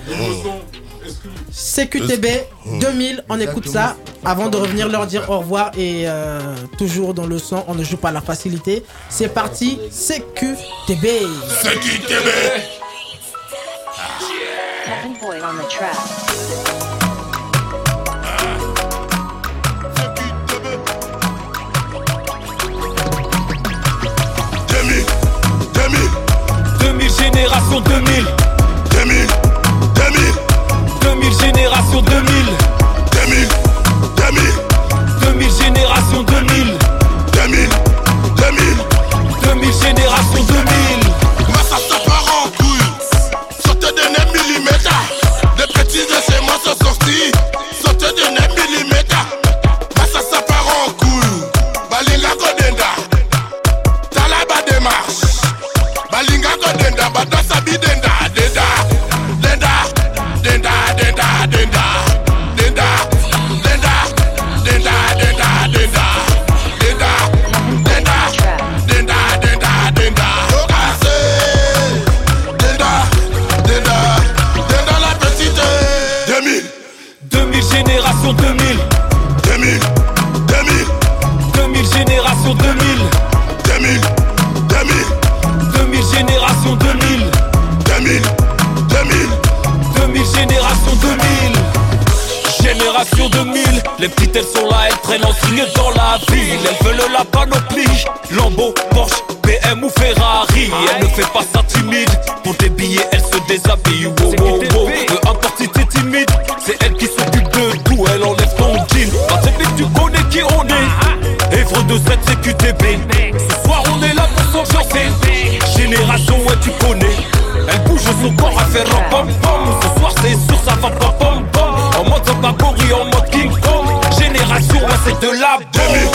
CQTB 2000, on écoute ça avant de revenir leur dire au revoir. Et toujours dans le son, on ne joue pas la facilité. C'est parti, CQTB. CQTB. Boy on the track. 2000 génération 2000 génération 2000 génération 2000 génération 2000. Massa ça part en couille. Sortez de 9 mm. Des petits de chez moi sont sortis. Sortez de 9 mm. Massa ça part en couille. Balinga Godenda. Talaba démarche. Balinga Godenda. Bada sabi denda. Denda. Denda. Denda. Denda. Denda. Denda. Denda. Denda. Denda. Denda. Génération 2000 génération 2000 génération 2000 génération 2000 Génération 2000, les petites elles sont là, elles traînent en signe dans la ville. Elles veulent la panoplie, Lambo, Porsche, BM ou Ferrari. Elle ne fait pas ça timide, pour des billets elle se déshabille. Wow, wow, wow. Peu importe si t'es timide, c'est elle qui s'occupe de tout. Elle enlève ton jean, dans tes pics tu connais qui on est. Évre de cette CQTB, ce soir on est là pour s'ambiancer. Génération ouais tu connais, elle bouge son corps à faire un pom pom. Ce soir c'est sûr ça va pas pom pom. En mode Zabagori, en mode King Kong. Génération, ouais, c'est de la bombe.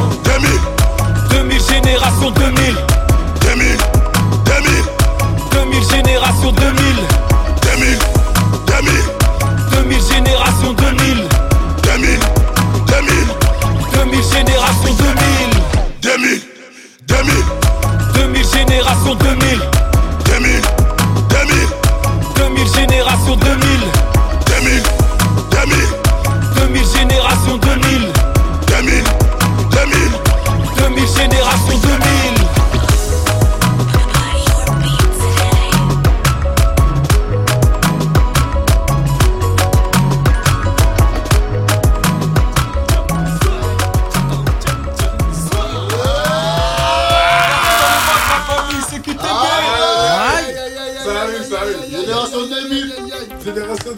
2000 génération 2000 génération 2000 génération 2000 génération 2000 génération 2000 génération 2000 génération 2000 génération 2000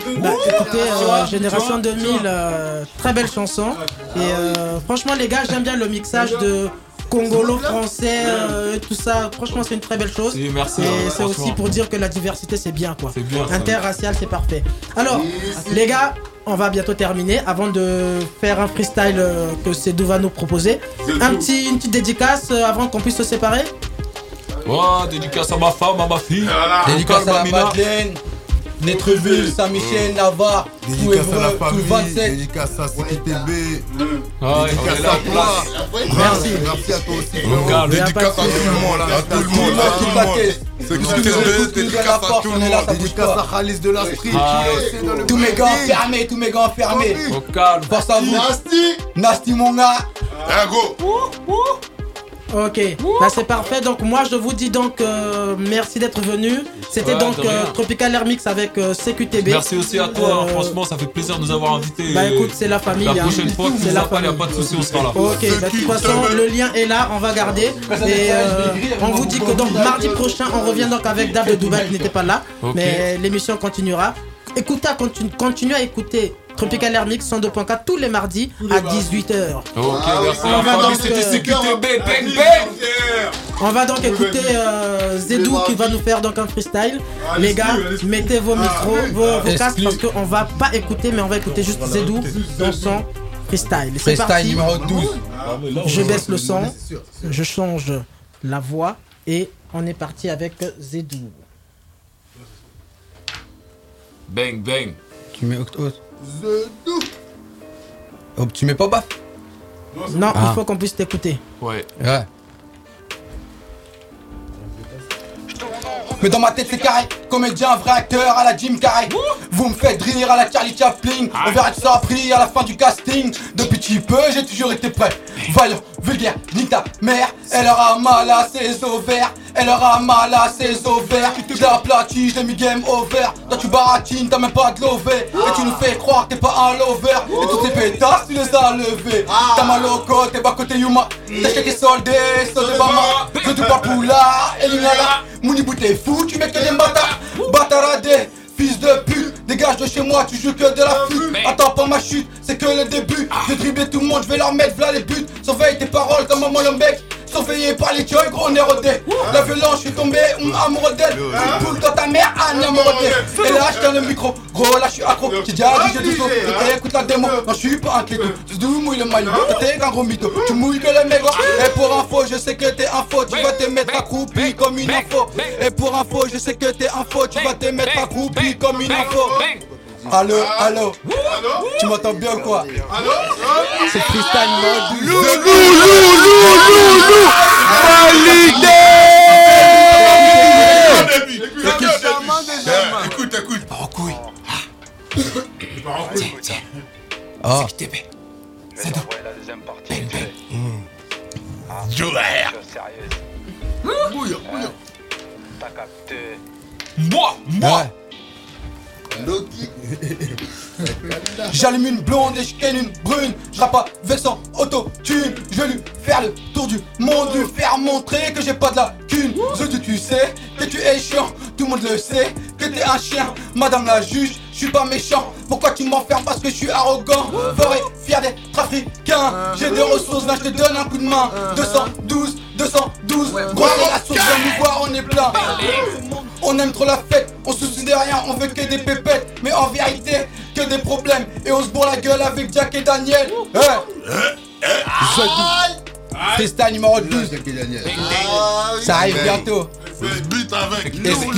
Écoutez, Génération 2000, très belle chanson. Et franchement, les gars, j'aime bien le mixage de congolo, français, tout ça. Franchement, c'est une très belle chose. Merci. Et c'est aussi pour dire que la diversité, c'est bien, quoi. C'est bien. Interracial, c'est parfait. Alors, les gars, on va bientôt terminer. Avant de faire un freestyle que Cédou va nous proposer, une petite dédicace avant qu'on puisse se séparer. Oh, dédicace à ma femme, à ma fille. Dédicace à la Madeleine, Netreville, Saint-Michel, Navarre, Dédicace à la famille, 27. dédicace à CTB, dédicace à toi. Merci. Merci à toi aussi. Dédicace à tout le monde, à tout le monde. Dédicace à tout le monde. Dédicace à Khalis de la street. Tous mes gars enfermés, tous mes gars enfermés. Au calme. Force à vous. Nasty mon gars. Go. Ok, bah c'est parfait. Donc moi je vous dis donc merci d'être venu. C'était donc Tropical Air Mix avec CQTB. Merci aussi à toi, franchement ça fait plaisir de nous avoir invités. Bah écoute, c'est la famille. La prochaine fois que c'est nous la appelle, famille. y a pas de soucis, on sera là. Ok, bah de toute façon le lien est là, on va garder. Et on vous dit que donc mardi prochain on revient donc avec Dab de Dubaï qui n'était pas là. Ok. Mais l'émission continuera. Continuez à écouter Tropical Air Mix 102.4 tous les mardis à 18h. Ok, merci On va donc, c'était CQTB, bang bang. On va donc écouter Zedou qui va nous faire donc un freestyle. Les gars, mettez vos micros, vos casques parce qu'on va pas écouter, mais on va écouter juste Zedou dans son freestyle. C'est Freestyle parti. numéro 12. Je baisse le son, je change la voix et on est parti avec Zedou. Bang bang. Tu mets oh, tu mets pas baf? Non, il faut qu'on puisse t'écouter. Ouais. Mais dans ma tête c'est carré, comédien, vrai acteur à la Jim Carrey. Vous me faites rire à la Charlie Chaplin. On verra que ça a pris à la fin du casting. Depuis petit peu j'ai toujours été prêt. Vaillant, vulgaire, nique ta mère. Elle aura mal à ses ovaires. Elle aura mal à ses ovaires. Je l'ai aplati, je l'ai mis game over. Toi tu baratines, t'as même pas de lové. Et tu nous fais croire que t'es pas un lover. Et toutes tes pétasses tu les as levées. T'as mal au côté, bas côté Yuma. T'as checké soldé, soldé Bama. Je te pas poula, Elinala. Mouni bout t'es fou, tu mets que des bâtards. Bâtaradé, fils de pute. Dégage de chez moi, tu joues que de la flûte. Attends pas ma chute, c'est que le début. Je vais dribbler tout le monde, je vais leur mettre v'là les buts. Surveille tes paroles comme un Molenbeek. Surveillé par les tioles, gros nez rodé. La violence, je suis tombé, amoureux d'elle. Tu poules dans ta mère, amoureux d'elle. Et là, je tiens le micro, gros, là, je suis accro. J'ai déjà dit, j'ai du saut. Écoute la démo, non, je suis pas un cléto. Tu mouilles le maillot, t'es qu'un gros mytho. Tu mouilles que le mégot. Et pour info, je sais que t'es un faux. Tu vas te mettre accroupi comme une info. Et pour info, je sais que t'es un faux. Tu vas te mettre accroupi comme une info. Allo, allo, tu m'entends bien ou quoi? C'est freestyle mode. Validé. Écoute, écoute. Par en couille. Tiens. Ah. C'est QTB. C'est donc. Bang bang. Joulaire. Moi. J'allume une blonde et je ken une brune. Je rappe avec son auto-tune. Je vais lui faire le tour du monde, lui faire montrer que j'ai pas de la thune. Tu sais que tu es chiant, tout le monde le sait que t'es un chien. Madame la juge, je suis pas méchant. Pourquoi tu m'enfermes? Parce que je suis arrogant. Fort et fier d'être africain. J'ai des ressources, là je te donne un coup de main. 212, gros la source, viens nous voir, on est plein. On aime trop la fête, on se soucie de rien, on veut que des pépettes. Mais en vérité, que des problèmes. Et on se bourre la gueule avec Jack et Daniel. Freestyle numéro 12. Ça arrive bientôt. But avec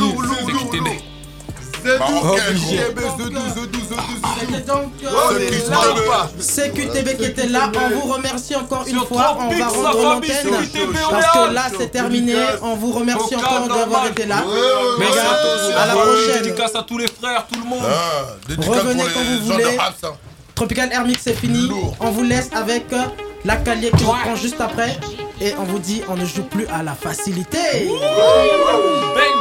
C'est QTB qui était là. On vous remercie encore une fois. On va rendre l'antenne parce que là c'est terminé. On vous remercie encore d'avoir été là. Mais à la prochaine. Dédicace à tous les frères, tout le monde. Revenez quand vous voulez. Tropical Air Mix c'est fini. On vous laisse avec la Calier qui reprend juste après. Et on vous dit on ne joue plus à la facilité.